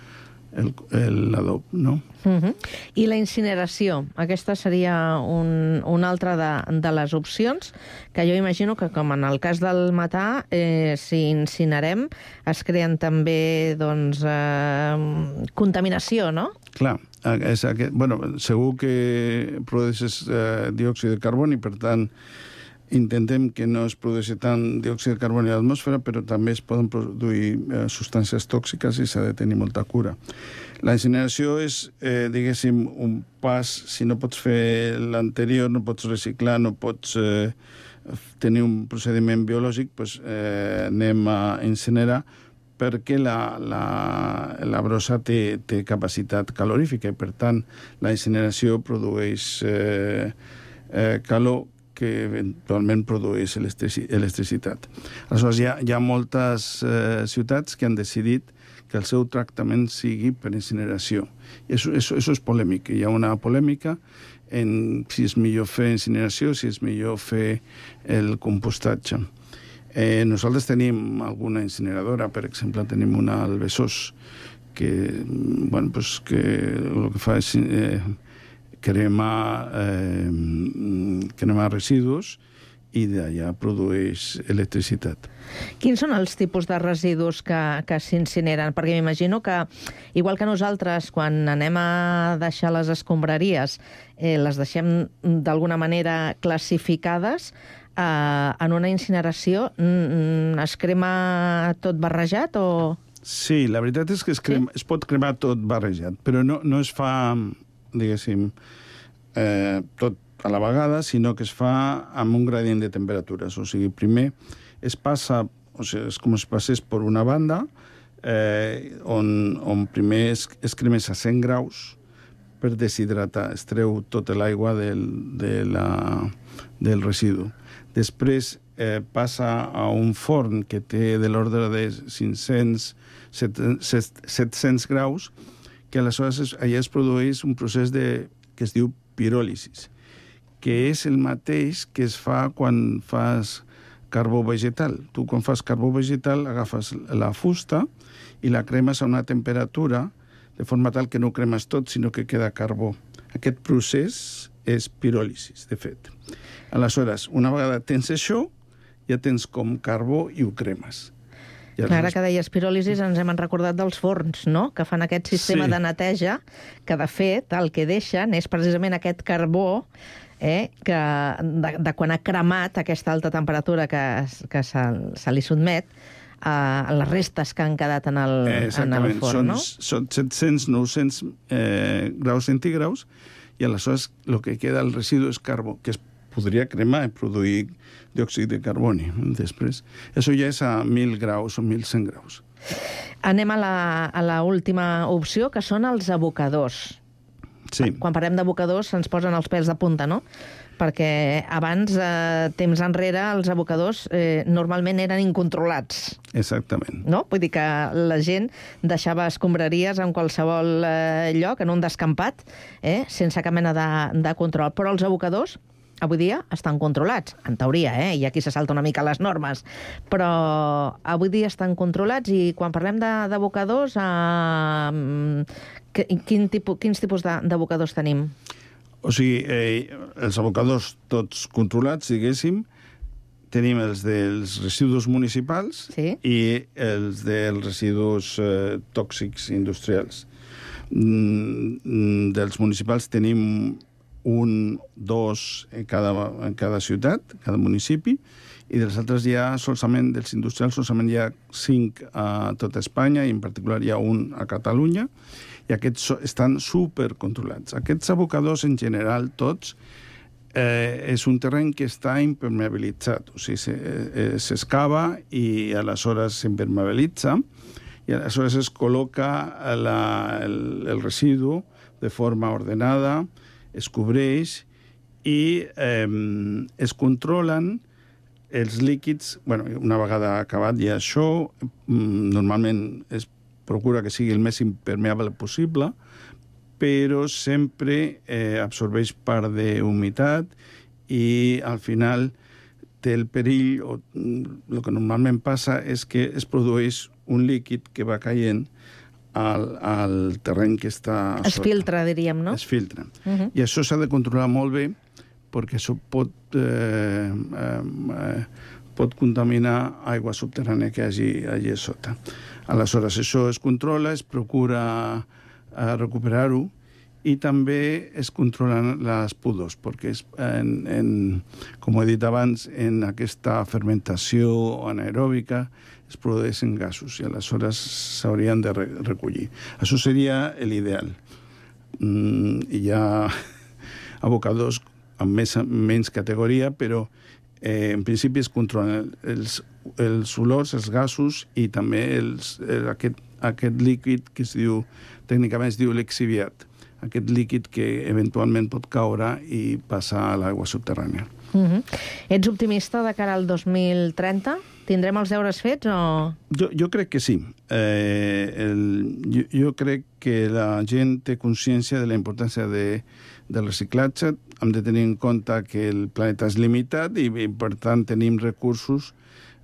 [SPEAKER 19] l'adob, no?
[SPEAKER 9] Uh-huh. I la incineració, aquesta seria un, una altra de, de les opcions, que jo imagino que, com en el cas del metà, eh, si incinerem, es creen també, doncs, eh, contaminació, no?
[SPEAKER 19] Clar, és aquest, bueno, segur que produeixes eh, diòxid de carboni, per tant, intentem que no es produeixi tant diòxid de carboni a l'atmosfera, però també es poden produir eh, substàncies tòxiques i s'ha de tenir molta cura. La incineració és, eh, diguéssim, un pas, si no pots fer l'anterior, no pots reciclar, no pots eh, tenir un procediment biològic, doncs eh, anem a incinerar, perquè la, la, la brossa té, té capacitat calorífica i, per tant, la incineració produeix eh, eh, calor que eventualment produeix electricitat. Aleshores, hi ha, hi ha moltes eh, ciutats que han decidit que el seu tractament sigui per incineració. I això, això, això és polèmic. Hi ha una polèmica en si és millor fer incineració, si és millor fer el compostatge. Eh, nosaltres tenim alguna incineradora, per exemple, tenim una al Besòs, que, bueno, pues, que el que fa és... Eh, cremar, eh, cremar residus i d'allà produeix electricitat.
[SPEAKER 9] Quins són els tipus de residus que, que s'incineren? Perquè m'imagino que, igual que nosaltres, quan anem a deixar les escombraries, eh, les deixem d'alguna manera classificades, eh, en una incineració mm, es crema tot barrejat o...?
[SPEAKER 19] Sí, la veritat és que es, crema, sí? es pot cremar tot barrejat, però no, no es fa, diguéssim, eh, tot a la vegada, sinó que es fa amb un gradient de temperatures. O sigui, primer es passa, o sigui, és com si passés per una banda, eh, on, on primer es, es cremés a cent graus per deshidratar, es treu tota l'aigua del, de la, del residu. Després eh, passa a un forn que té de l'ordre de cinc-cents, set cents graus, que aleshores es, allà es produeix un procés de, que es diu piròlisis, que és el mateix que es fa quan fas carbó vegetal. Tu, quan fas carbó vegetal, agafes la fusta i la cremes a una temperatura de forma tal que no cremes tot, sinó que queda carbó. Aquest procés és piròlisis, de fet. Aleshores, una vegada tens això, ja tens com carbó i ho cremes.
[SPEAKER 9] I ara que deies piròlisis ens hem recordat dels forns, no?, que fan aquest sistema sí. de neteja, que de fet el que deixen és precisament aquest carbó eh, que de, de quan ha cremat aquesta alta temperatura que, que se, se li sotmet, a les restes que han quedat en el, en el forn, no?
[SPEAKER 19] Són set-cents a nou-cents eh, graus centígraus i aleshores el que queda al residu és carbó, que es podria cremar i produir diòxid de carboni després. Això ja és a mil graus o mil cent graus.
[SPEAKER 9] Anem a la, a la última opció, que són els abocadors.
[SPEAKER 19] Sí.
[SPEAKER 9] Quan parlem d'abocadors se'ns posen els pèls de punta, no? Perquè abans, eh, temps enrere, els abocadors eh, normalment eren incontrolats.
[SPEAKER 19] Exactament.
[SPEAKER 9] No? Vull dir que la gent deixava escombraries en qualsevol eh, lloc, en un descampat, eh, sense cap mena de, de control. Però els abocadors avui dia estan controlats, en teoria, eh? Hi ha qui se salta una mica les normes, però avui dia estan controlats i quan parlem d'abocadors, eh, quin tipus, quins tipus d'abocadors tenim?
[SPEAKER 19] O sigui, eh, els abocadors tots controlats, diguéssim, tenim els dels residus municipals sí. i els dels residus eh, tòxics industrials. Mm, dels municipals tenim un, dos en cada, en cada ciutat, cada municipi, i dels altres hi ha solament, dels industrials solament hi ha cinc a tota Espanya, i en particular hi ha un a Catalunya, i aquests estan supercontrolats. Aquests abocadors, en general, tots, eh, és un terreny que està impermeabilitzat. O sigui, s'excava i aleshores s'impermeabilitza i aleshores es col·loca la, el, el residu de forma ordenada, es cobreix i eh, es controlen els líquids. Bueno, una vegada acabat ja això, normalment es procura que sigui el més impermeable possible, però sempre eh, absorbeix part d'humitat i al final té el perill, o el que normalment passa és que es produeix un líquid que va caient al, al terreny que està...
[SPEAKER 9] Es sota. Filtra, diríem, no?
[SPEAKER 19] Es filtra.
[SPEAKER 9] Uh-huh.
[SPEAKER 19] I això s'ha de controlar molt bé perquè això pot, eh, eh, pot contaminar aigua subterrània que hi hagi allà sota. Aleshores, això es controla, es procura eh, recuperar-ho i també es controlen les pudors, perquè, és en, en, com he dit abans, en aquesta fermentació anaeròbica es produeixen gasos i aleshores s'haurien de re recollir. Això seria l'ideal. Mm, hi ha abocadors amb més, menys categoria, però eh, en principi es controlen els, els olors, els gasos i també els, el, aquest, aquest líquid que es diu, tècnicament es diu lixiviat, aquest líquid que eventualment pot caure i passar a l'aigua subterrània.
[SPEAKER 9] Uh-huh. Ets optimista de cara al dos mil trenta? Tindrem els deures fets o...?
[SPEAKER 19] Jo, jo crec que sí. Eh, el, jo, jo crec que la gent té consciència de la importància de, del reciclatge. Hem de tenir en compte que el planeta és limitat i, i per tant, tenim recursos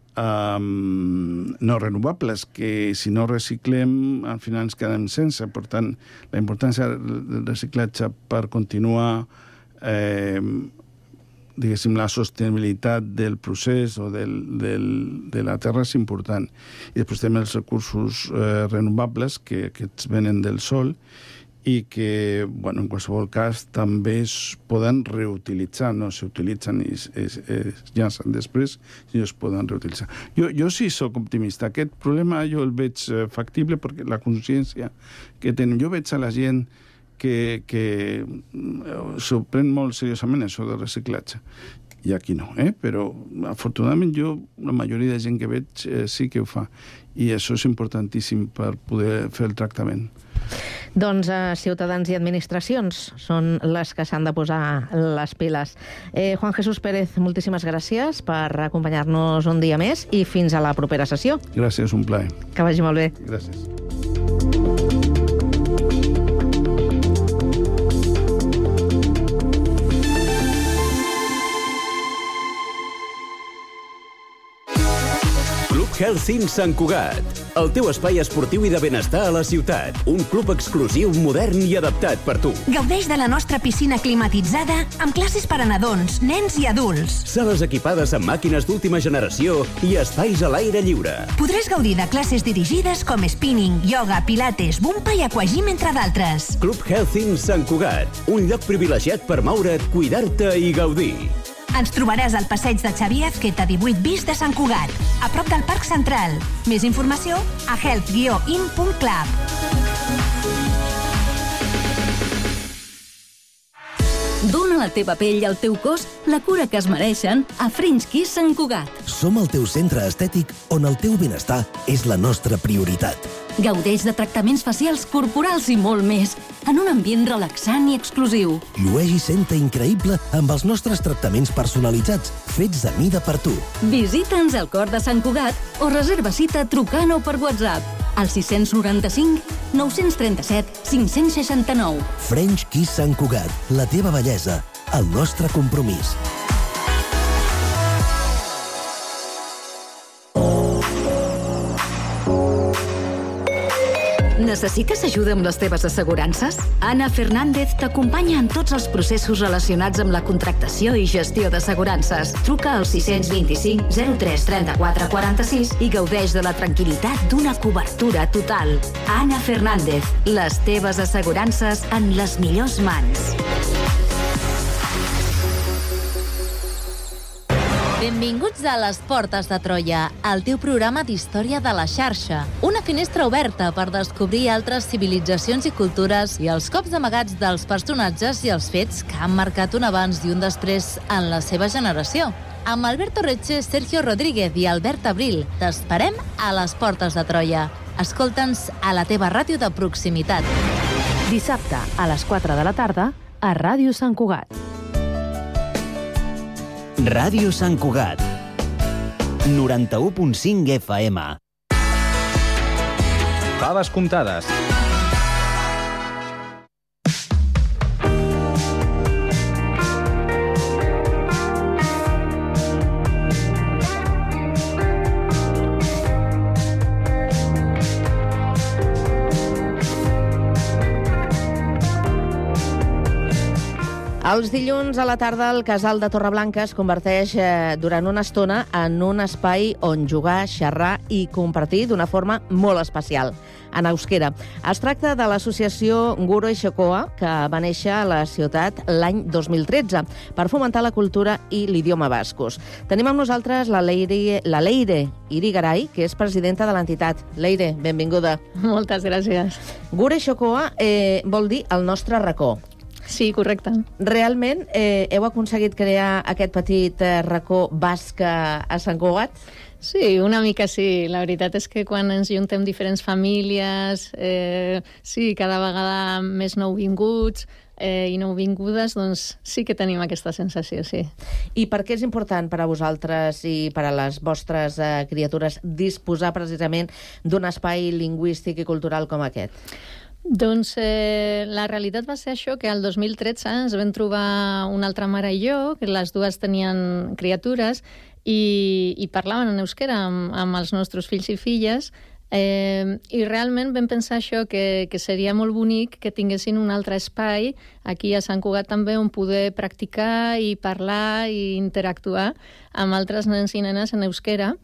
[SPEAKER 19] um, no renovables, que si no reciclem, al final ens quedem sense. Per tant, la importància del reciclatge per continuar eh, diguéssim, la sostenibilitat del procés o del, del, de la terra és important. I després tenim els recursos eh, renovables que, que venen del sol i que, bueno, en qualsevol cas també es poden reutilitzar, no s'utilitzen i es, es, es llancen després i es poden reutilitzar. Jo, jo sí soc optimista. Aquest problema jo el veig factible perquè la consciència que tenen. Jo veig a la gent que, que s'ho pren molt seriosament això del reciclatge. I aquí no, eh? Però afortunadament jo, la majoria de gent que veig eh, sí que ho fa. I això és importantíssim per poder fer el tractament.
[SPEAKER 9] Doncs eh, ciutadans i administracions són les que s'han de posar les piles. Eh, Juan Jesús Pérez, moltíssimes gràcies per acompanyar-nos un dia més i fins a la propera sessió.
[SPEAKER 19] Gràcies, un plaer.
[SPEAKER 9] Que vagi molt bé.
[SPEAKER 19] Gràcies.
[SPEAKER 20] Health Sant Cugat, el teu espai esportiu i de benestar a la ciutat. Un club exclusiu, modern i adaptat per tu.
[SPEAKER 16] Gaudeix de la nostra piscina climatitzada amb classes per a nadons, nens i adults.
[SPEAKER 20] Sales equipades amb màquines d'última generació i espais a l'aire lliure.
[SPEAKER 16] Podràs gaudir de classes dirigides com spinning, yoga, pilates, bumpa i aquagym, entre d'altres.
[SPEAKER 20] Club Health Sant Cugat, un lloc privilegiat per moure't, cuidar-te i gaudir.
[SPEAKER 16] Ens trobaràs al passeig de Xavier Azqueta divuit bis de Sant Cugat, a prop del Parc Central. Més informació a health guió in punt club.
[SPEAKER 21] Dóna a la teva pell i al teu cos la cura que es mereixen a French Kiss Sant Cugat.
[SPEAKER 22] Som el teu centre estètic on el teu benestar és la nostra prioritat.
[SPEAKER 21] Gaudeix de tractaments facials, corporals i molt més, en un ambient relaxant i exclusiu.
[SPEAKER 22] Llueix i senta increïble amb els nostres tractaments personalitzats, fets a mida per tu.
[SPEAKER 21] Visita'ns al cor de Sant Cugat o reserva cita trucant o per WhatsApp al sis noranta-cinc nou trenta-set cinc seixanta-nou.
[SPEAKER 22] French Kiss Sant Cugat, la teva bellesa, el nostre compromís.
[SPEAKER 21] Necessites ajuda amb les teves assegurances? Anna Fernández t'acompanya en tots els processos relacionats amb la contractació i gestió d'assegurances. Truca al sis vint-i-cinc zero tres trenta-quatre quaranta-sis i gaudeix de la tranquil·litat d'una cobertura total. Anna Fernández, les teves assegurances en les millors mans.
[SPEAKER 23] Benvinguts a Les Portes de Troia, el teu programa d'història de la xarxa. Una finestra oberta per descobrir altres civilitzacions i cultures i els cops amagats dels personatges i els fets que han marcat un abans i un després en la seva generació. Amb Alberto Reche, Sergio Rodríguez i Albert Abril, t'esperem a Les Portes de Troia. Escolta'ns a la teva ràdio de proximitat.
[SPEAKER 8] Dissabte, a les quatre de la tarda, a Ràdio Sant Cugat.
[SPEAKER 6] Ràdio Sant Cugat, noranta-u punt cinc F M.
[SPEAKER 7] Faves comptades.
[SPEAKER 9] Els dilluns a la tarda el Casal de Torreblanca es converteix eh, durant una estona en un espai on jugar, xerrar i compartir d'una forma molt especial, en euskera. Es tracta de l'associació Guro i Xocoa, que va néixer a la ciutat l'any dos mil tretze per fomentar la cultura i l'idioma bascos. Tenim amb nosaltres la Leire, la Leire Irigaray, que és presidenta de l'entitat. Leire, benvinguda.
[SPEAKER 5] Moltes gràcies.
[SPEAKER 9] Guro i Xocoa eh, vol dir el nostre racó.
[SPEAKER 5] Sí, correcte.
[SPEAKER 9] Realment eh, heu aconseguit crear aquest petit eh, racó basc a Sant Cugat?
[SPEAKER 5] Sí, una mica sí. La veritat és que quan ens juntem diferents famílies, eh, sí, cada vegada més nouvinguts eh, i nouvingudes, doncs sí que tenim aquesta sensació, sí.
[SPEAKER 9] I per què és important per a vosaltres i per a les vostres eh, criatures disposar precisament d'un espai lingüístic i cultural com aquest?
[SPEAKER 5] Doncs eh, la realitat va ser això, que el dos mil tretze ens vam trobar una altra mare i jo, que les dues tenien criatures, i, i parlaven en euskera amb, amb els nostres fills i filles, eh, i realment vam pensar això, que, que seria molt bonic que tinguessin un altre espai aquí a Sant Cugat també on poder practicar i parlar i interactuar amb altres nens i nenes en euskera.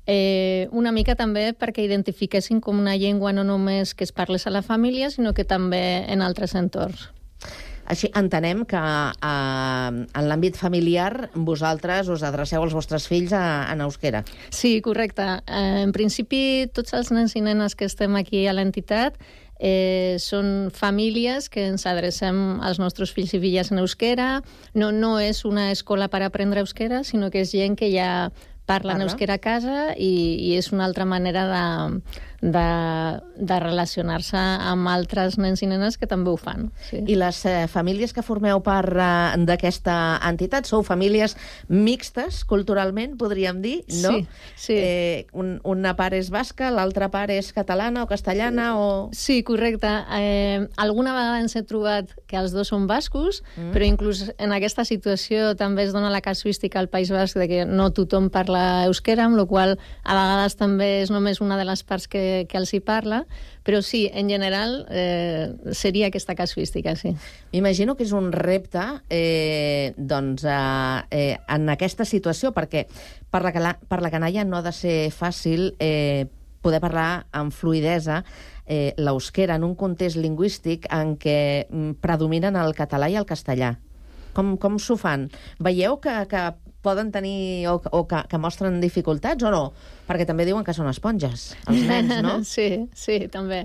[SPEAKER 2] Eh, una mica també perquè identifiquessin com una llengua no només que es parles a la família, sinó que també en altres entorns.
[SPEAKER 9] Així entenem que eh, en l'àmbit familiar vosaltres us adreceu als vostres fills a, en euskera.
[SPEAKER 2] Sí, correcte. Eh, en principi, tots els nens i nenes que estem aquí a l'entitat eh, són famílies que ens adrecem als nostres fills i filles en euskera. No, no és una escola per aprendre euskera, sinó que és gent que ja parlen Parla. euskera a casa i, i és una altra manera de, de, de relacionar-se amb altres nens i nenes que també ho fan. Sí.
[SPEAKER 9] I les eh, famílies que formeu part eh, d'aquesta entitat sou famílies mixtes, culturalment, podríem dir, no?
[SPEAKER 2] Sí, sí.
[SPEAKER 9] Eh, un, una part és basca, l'altra part és catalana o castellana o...
[SPEAKER 2] Sí, correcte. Eh, alguna vegada ens he trobat que els dos són bascos, mm. però inclús en aquesta situació també es dona la casuística al País Basc de que no tothom parla euskera, amb la qual a vegades també és només una de les parts que, que els hi parla, però sí, en general eh, seria aquesta casuística, sí.
[SPEAKER 9] M'imagino que és un repte eh, doncs, eh, eh, en aquesta situació, perquè per la, per la canalla no ha de ser fàcil eh, poder parlar amb fluïdesa eh, l'euskera en un context lingüístic en què predominen el català i el castellà. Com, com s'ho fan? Veieu que, que poden tenir o, o que, que mostren dificultats o no? Perquè també diuen que són esponges, els nens, no?
[SPEAKER 2] Sí, sí, també.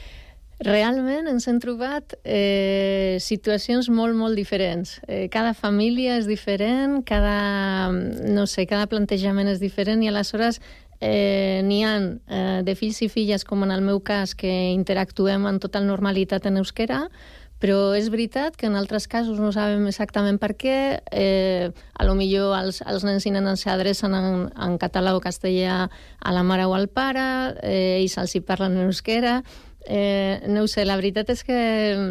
[SPEAKER 2] Realment ens hem trobat eh, situacions molt, molt diferents. Eh, cada família és diferent, cada, no sé, cada plantejament és diferent i aleshores eh, n'hi ha eh, de fills i filles, com en el meu cas, que interactuem en total normalitat en euskera, però és veritat que en altres casos no sabem exactament per què. Eh, a lo millor els, els nens i nenes s'adrecen en, en català o castellà a la mare o al pare, eh, i se'ls hi parlen en euskera. Eh, no ho sé, la veritat és que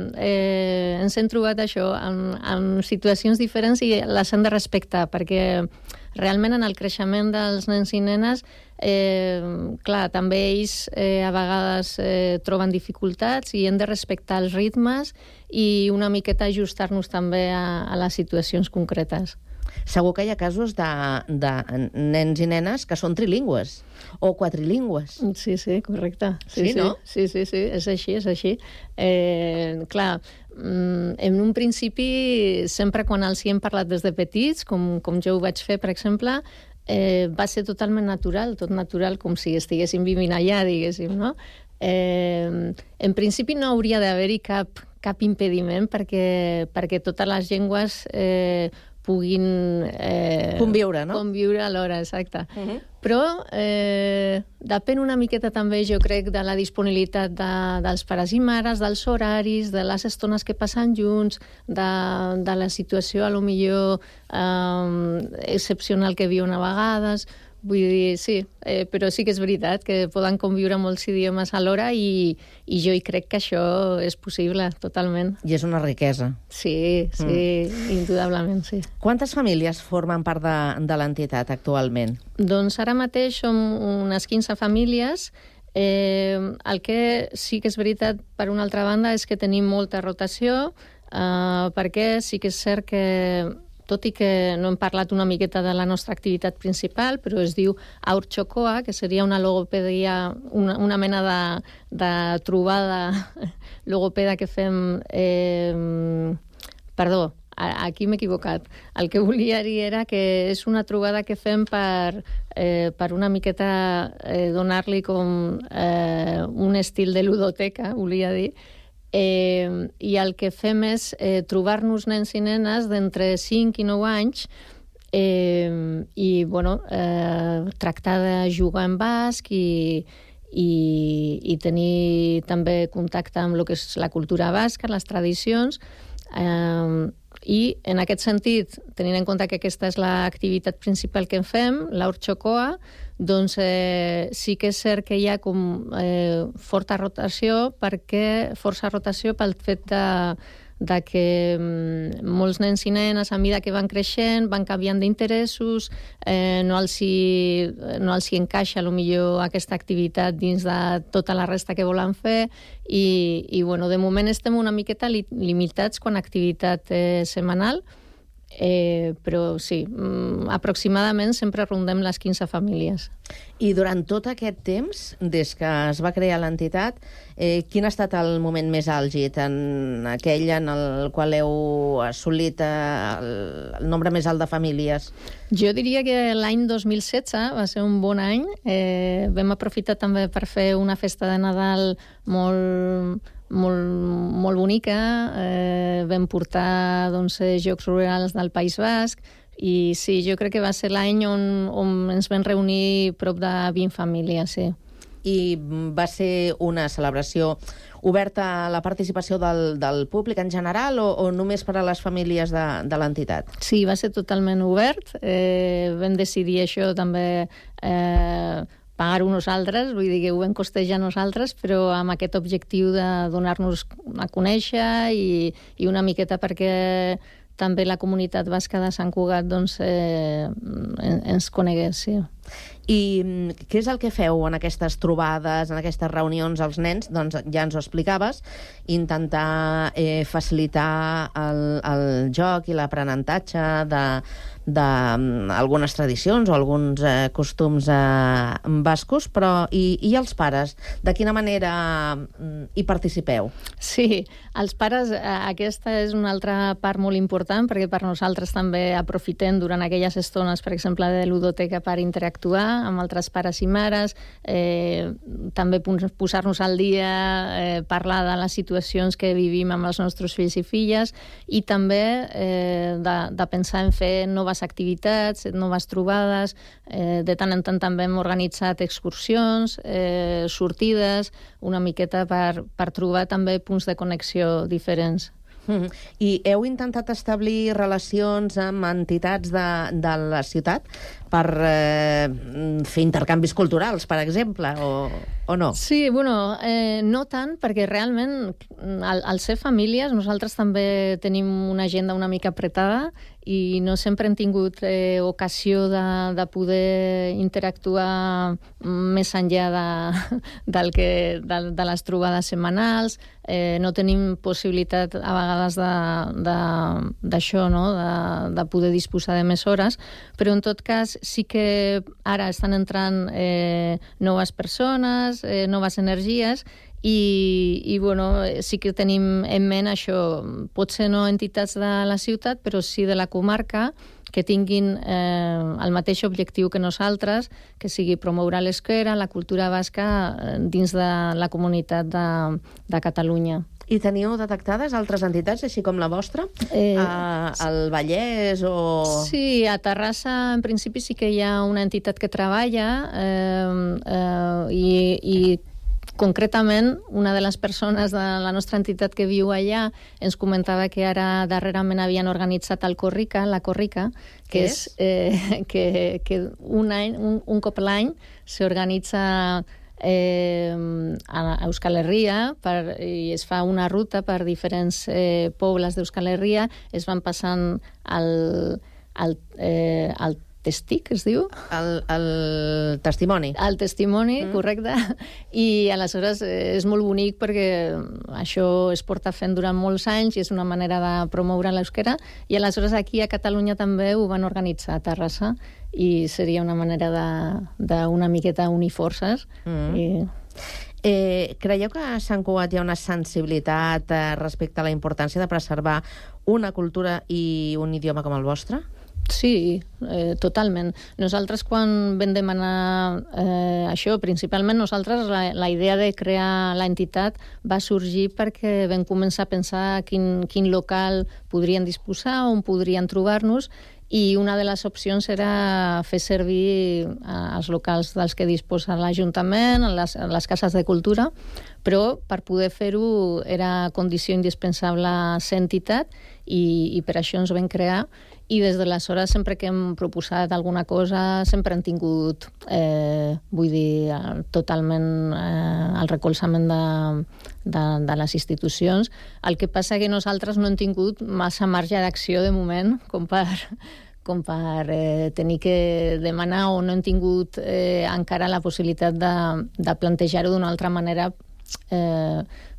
[SPEAKER 2] eh, ens hem trobat això en, en situacions diferents i les hem de respectar, perquè realment en el creixement dels nens i nenes eh, clar, també ells eh, a vegades eh, troben dificultats i hem de respectar els ritmes i una miqueta ajustar-nos també a, a les situacions concretes.
[SPEAKER 9] Segur que hi ha casos de, de nens i nenes que són trilingües o quadrilingües.
[SPEAKER 2] Sí, sí, correcte.
[SPEAKER 9] Sí, sí, no?
[SPEAKER 2] Sí, sí, sí, és així, és així. Eh, clar, en un principi, sempre quan els hi hem parlat des de petits, com, com jo ho vaig fer, per exemple, eh, va ser totalment natural, tot natural, com si estiguéssim vivint allà, diguéssim, no? Eh, en principi no hauria d'haver-hi cap, cap impediment perquè, perquè totes les llengües eh, puguin eh,
[SPEAKER 9] conviure, no?
[SPEAKER 2] Conviure alhora, exacte.
[SPEAKER 9] Uh -huh.
[SPEAKER 2] Però eh, depèn una miqueta també, jo crec, de la disponibilitat de, dels pares i mares, dels horaris, de les estones que passen junts, de, de la situació, a lo millor, eh, excepcional que viuen a vegades. Vull dir, sí, eh, però sí que és veritat que poden conviure molts idiomes alhora i, i jo hi crec que això és possible, totalment.
[SPEAKER 9] I és una riquesa.
[SPEAKER 2] Sí, sí, mm. indudablement, sí.
[SPEAKER 9] Quantes famílies formen part de, de l'entitat actualment?
[SPEAKER 2] Doncs ara mateix som unes quinze famílies. Eh, el que sí que és veritat, per una altra banda, és que tenim molta rotació, eh, perquè sí que és cert que tot i que no hem parlat una miqueta de la nostra activitat principal, però es diu Haurtxokoa, que seria una logopedia, una, una mena de, de trobada logopeda que fem... Eh, perdó, aquí m'he equivocat. El que volia dir era que és una trobada que fem per, eh, per una miqueta eh, donar-li com eh, un estil de ludoteca, volia dir. Eh, I el que fem és eh, trobar-nos nens i nenes d'entre cinc i nou anys eh, i bueno, eh, tractar de jugar en basc i, i, i tenir també contacte amb el que és la cultura basca, les tradicions. Eh, I en aquest sentit, tenint en compte que aquesta és l'activitat principal que en fem, l'Haurtxokoa, doncs eh, sí que és cert que hi ha com eh, forta rotació, perquè força rotació pel fet de, de que mm, molts nens i nenes, a mesura que van creixent, van canviant d'interessos, eh, no, els hi, no els hi encaixa potser aquesta activitat dins de tota la resta que volen fer i, i bueno, de moment estem una miqueta li, limitats quan a activitat eh, setmanal. Eh, però sí, mm, aproximadament sempre rondem les quinze famílies.
[SPEAKER 9] I durant tot aquest temps, des que es va crear l'entitat, eh, quin ha estat el moment més àlgid en aquell en el qual heu assolit el, el nombre més alt de famílies?
[SPEAKER 2] Jo diria que l'any dos mil setze va ser un bon any. Eh, vam aprofitar també per fer una festa de Nadal molt... molt, molt bonica, eh, vam portar doncs, jocs rurals del País Basc i sí, jo crec que va ser l'any on, on ens vam reunir prop de vint famílies, sí.
[SPEAKER 9] I va ser una celebració oberta a la participació del, del públic en general o, o només per a les famílies de, de l'entitat?
[SPEAKER 2] Sí, va ser totalment obert. Eh, vam decidir això també... Eh, pagar-ho nosaltres, vull dir que ho vam costejar nosaltres, però amb aquest objectiu de donar-nos a conèixer i, i una miqueta perquè també la comunitat basca de Sant Cugat doncs, eh, ens conegués, sí.
[SPEAKER 9] I què és el que feu en aquestes trobades, en aquestes reunions als nens? Doncs ja ens ho explicaves, intentar eh, facilitar el, el joc i l'aprenentatge de d'algunes tradicions o alguns eh, costums eh, bascos, però i, i els pares? De quina manera hi participeu?
[SPEAKER 2] Sí, els pares, eh, aquesta és una altra part molt important, perquè per nosaltres també aprofitem durant aquelles estones, per exemple, de ludoteca per interactuar amb altres pares i mares, eh, també posar-nos al dia, eh, parlar de les situacions que vivim amb els nostres fills i filles, i també eh, de, de pensar en fer noves activitats, noves trobades. Eh, de tant en tant també hem organitzat excursions, eh, sortides, una miqueta per, per trobar també punts de connexió diferents.
[SPEAKER 9] Mm-hmm. I heu intentat establir relacions amb entitats de, de la ciutat per eh, fer intercanvis culturals, per exemple, o, o no?
[SPEAKER 2] Sí, bueno, eh, no tant, perquè realment al, al ser famílies nosaltres també tenim una agenda una mica apretada i no sempre hem tingut eh, ocasió de, de poder interactuar més enllà de, del que, de, de les trobades setmanals. Eh, no tenim possibilitat a vegades d'això, no? de, de poder disposar de més hores, però en tot cas sí que ara estan entrant eh, noves persones, eh, noves energies, i, i bueno, sí que tenim en ment això, potser no entitats de la ciutat, però sí de la comarca, que tinguin eh, el mateix objectiu que nosaltres, que sigui promoure l'euskera, la cultura basca eh, dins de la comunitat de, de Catalunya.
[SPEAKER 9] I teniu detectades altres entitats, així com la vostra? Eh, a, al Vallès o...
[SPEAKER 2] Sí, a Terrassa en principi sí que hi ha una entitat que treballa eh, eh, i, i concretament, una de les persones de la nostra entitat que viu allà ens comentava que ara darrerament havien organitzat el Corrica, la Corrica, que és, és eh, que, que un, any, un, un cop l'any s'organitza eh, a Euskal Herria per, i es fa una ruta per diferents eh, pobles d'Euskal Herria, es van passant al, al, eh, al testic, es diu?
[SPEAKER 9] El, el testimoni.
[SPEAKER 2] El testimoni, mm. correcte. I aleshores és molt bonic perquè això es porta fent durant molts anys i és una manera de promoure l'euskera. I aleshores aquí a Catalunya també ho van organitzar a Terrassa i seria una manera d'una miqueta unir forces. Mm. I...
[SPEAKER 9] Eh, creieu que a Sant Cugat hi ha una sensibilitat eh, respecte a la importància de preservar una cultura i un idioma com el vostre?
[SPEAKER 2] Sí, eh, totalment. Nosaltres quan vam demanar eh, això, principalment nosaltres, la, la idea de crear l'entitat va sorgir perquè vam començar a pensar quin, quin local podrien disposar, on podrien trobar-nos, i una de les opcions era fer servir els locals dels que disposa l'Ajuntament, les, les cases de cultura, però per poder fer-ho era condició indispensable ser entitat i, i per això ens vam crear. I des d'aleshores, sempre que hem proposat alguna cosa, sempre hem tingut, eh, vull dir, totalment eh, el recolzament de, de, de les institucions. El que passa que nosaltres no hem tingut massa marge d'acció de moment, com per, com per eh, tenir que demanar, o no hem tingut eh, encara la possibilitat de, de plantejar-ho d'una altra manera, eh,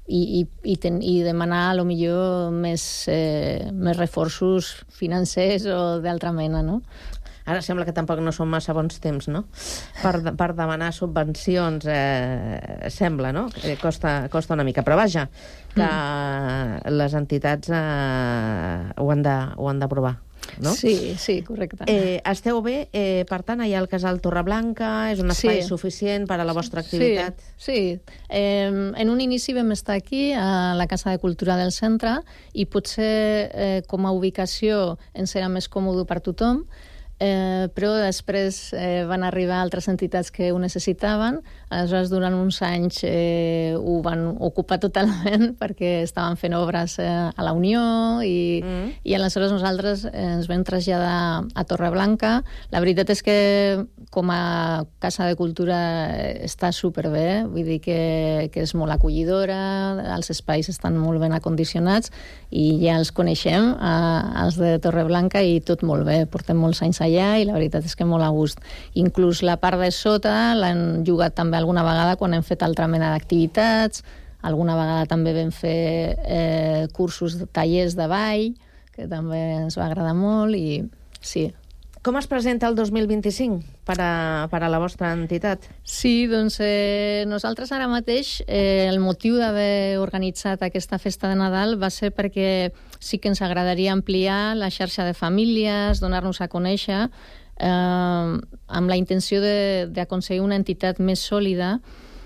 [SPEAKER 2] i, i, i, ten, i demanar, a lo millor, més, eh, més reforços financers o d'altra mena, no?
[SPEAKER 9] Ara sembla que tampoc no són massa bons temps, no? Per, per demanar subvencions, eh, sembla, no? Eh, costa, costa una mica. Però vaja, que mm. les entitats eh, ho han de, ho han d'aprovar. No?
[SPEAKER 2] Sí, sí, correcte.
[SPEAKER 9] Eh, esteu bé, eh, per tant, allà al Casal Torreblanca és un espai
[SPEAKER 2] sí.
[SPEAKER 9] suficient per a la vostra activitat?
[SPEAKER 2] Sí, sí. Eh, en un inici vam estar aquí, a la Casa de Cultura del centre, i potser eh, com a ubicació ens era més còmode per tothom, Eh, però després eh, van arribar altres entitats que ho necessitaven. Aleshores, durant uns anys eh, ho van ocupar totalment perquè estaven fent obres eh, a la Unió i, mm. i aleshores nosaltres eh, ens vam traslladar a Torreblanca. La veritat és que com a Casa de Cultura està superbé, vull dir que, que és molt acollidora, els espais estan molt ben acondicionats i ja els coneixem, eh, els de Torreblanca, i tot molt bé. Portem molts anys allà i la veritat és que molt a gust. Inclús la part de sota l'han jugat també alguna vegada quan hem fet altra mena d'activitats, alguna vegada també vam fer eh, cursos, de tallers de ball, que també ens va agradar molt, i sí.
[SPEAKER 9] Com es presenta el dos mil vint-i-cinc per a, per a la vostra entitat?
[SPEAKER 2] Sí, doncs eh, nosaltres ara mateix eh, el motiu d'haver organitzat aquesta festa de Nadal va ser perquè sí que ens agradaria ampliar la xarxa de famílies, donar-nos a conèixer, eh, amb la intenció d'aconseguir una entitat més sòlida.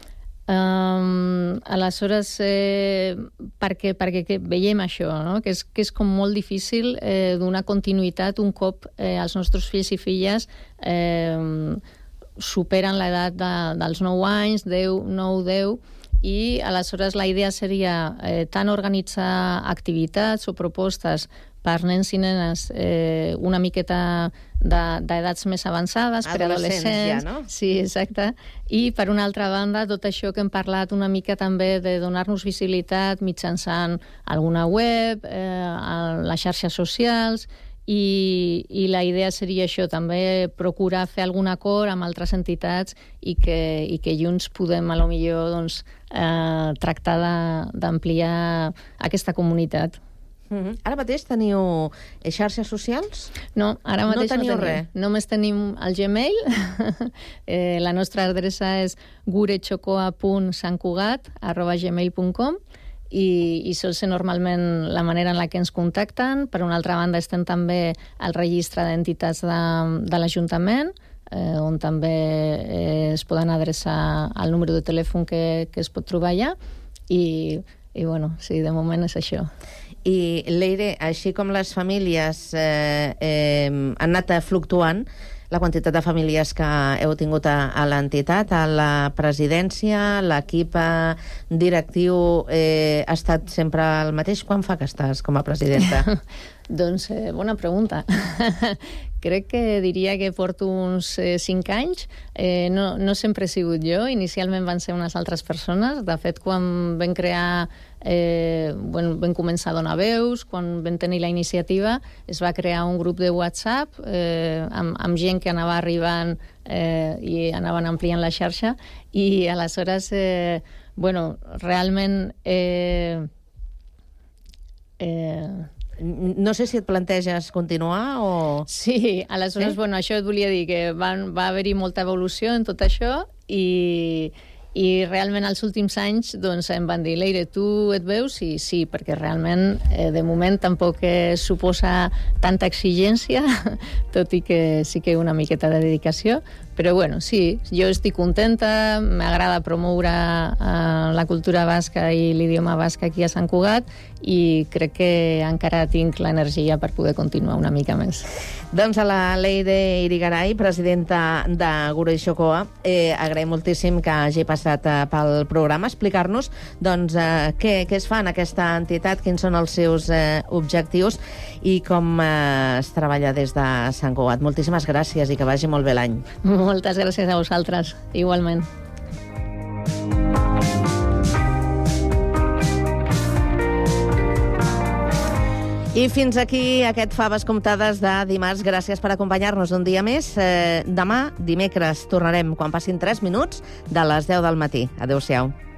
[SPEAKER 2] Um, aleshores, eh, perquè, perquè veiem això, no? que, és, que és com molt difícil eh, donar continuïtat un cop eh, els nostres fills i filles eh, superen l'edat de, dels nou anys, deu, nou, deu, i aleshores la idea seria eh, tant organitzar activitats o propostes per nens i nenes eh, una miqueta d'edats més avançades, per adolescents. Ja, no? Sí, exacte. I, per una altra banda, tot això que hem parlat una mica també de donar-nos visibilitat mitjançant alguna web, eh, les xarxes socials, i, i la idea seria això, també procurar fer algun acord amb altres entitats i que, i que junts podem, a lo millor, doncs, eh, tractar d'ampliar aquesta comunitat.
[SPEAKER 9] Mm-hmm. Ara mateix teniu xarxes socials?
[SPEAKER 2] No, ara mateix
[SPEAKER 9] no teniu
[SPEAKER 2] no tenim.
[SPEAKER 9] res.
[SPEAKER 2] Només tenim el Gmail. eh, la nostra adreça és gurechocoa punt santcugat arroba gmail punt com i, i sol ser normalment la manera en la que ens contacten. Per una altra banda, estem també al registre d'entitats de, de l'Ajuntament, eh, on també eh, es poden adreçar al número de telèfon que, que es pot trobar allà. I, i bueno, sí, de moment és això.
[SPEAKER 9] I, Leire, així com les famílies eh, eh, han anat fluctuant, la quantitat de famílies que heu tingut a, a l'entitat, a la presidència, l'equip directiu eh, ha estat sempre el mateix? Quan fa que estàs com a presidenta?
[SPEAKER 2] Doncs eh, bona pregunta. Crec que diria que porto uns eh, cinc anys. Eh, no, no sempre he sigut jo. Inicialment van ser unes altres persones. De fet, quan vam crear, eh, bueno, vam començar a donar veus, quan vam tenir la iniciativa, es va crear un grup de WhatsApp eh, amb, amb gent que anava arribant eh, i anaven ampliant la xarxa. I aleshores, eh, bueno, realment... Eh, eh,
[SPEAKER 9] No sé si et planteges continuar o...
[SPEAKER 2] Sí, aleshores, sí? Bueno, això et volia dir que van, va haver-hi molta evolució en tot això i, i realment els últims anys doncs, em van dir, Leire, tu et veus? I sí, perquè realment eh, de moment tampoc eh, suposa tanta exigència, tot i que sí que una miqueta de dedicació, però bueno, sí, jo estic contenta, m'agrada promoure uh, la cultura basca i l'idioma basc aquí a Sant Cugat i crec que encara tinc l'energia per poder continuar una mica més.
[SPEAKER 9] Doncs a la Leire Irigaray, presidenta de Gurechocoa, eh, agraïm moltíssim que hagi passat eh, pel programa, explicar-nos doncs, eh, què, què es fa en aquesta entitat, quins són els seus eh, objectius i com eh, es treballa des de Sant Cugat. Moltíssimes gràcies i que vagi molt bé l'any.
[SPEAKER 2] Moltes gràcies a vosaltres, igualment.
[SPEAKER 9] I fins aquí aquest Faves Comptades de dimarts. Gràcies per acompanyar-nos un dia més. Eh, demà, dimecres, tornarem quan passin tres minuts de les deu del matí. Adéu-siau.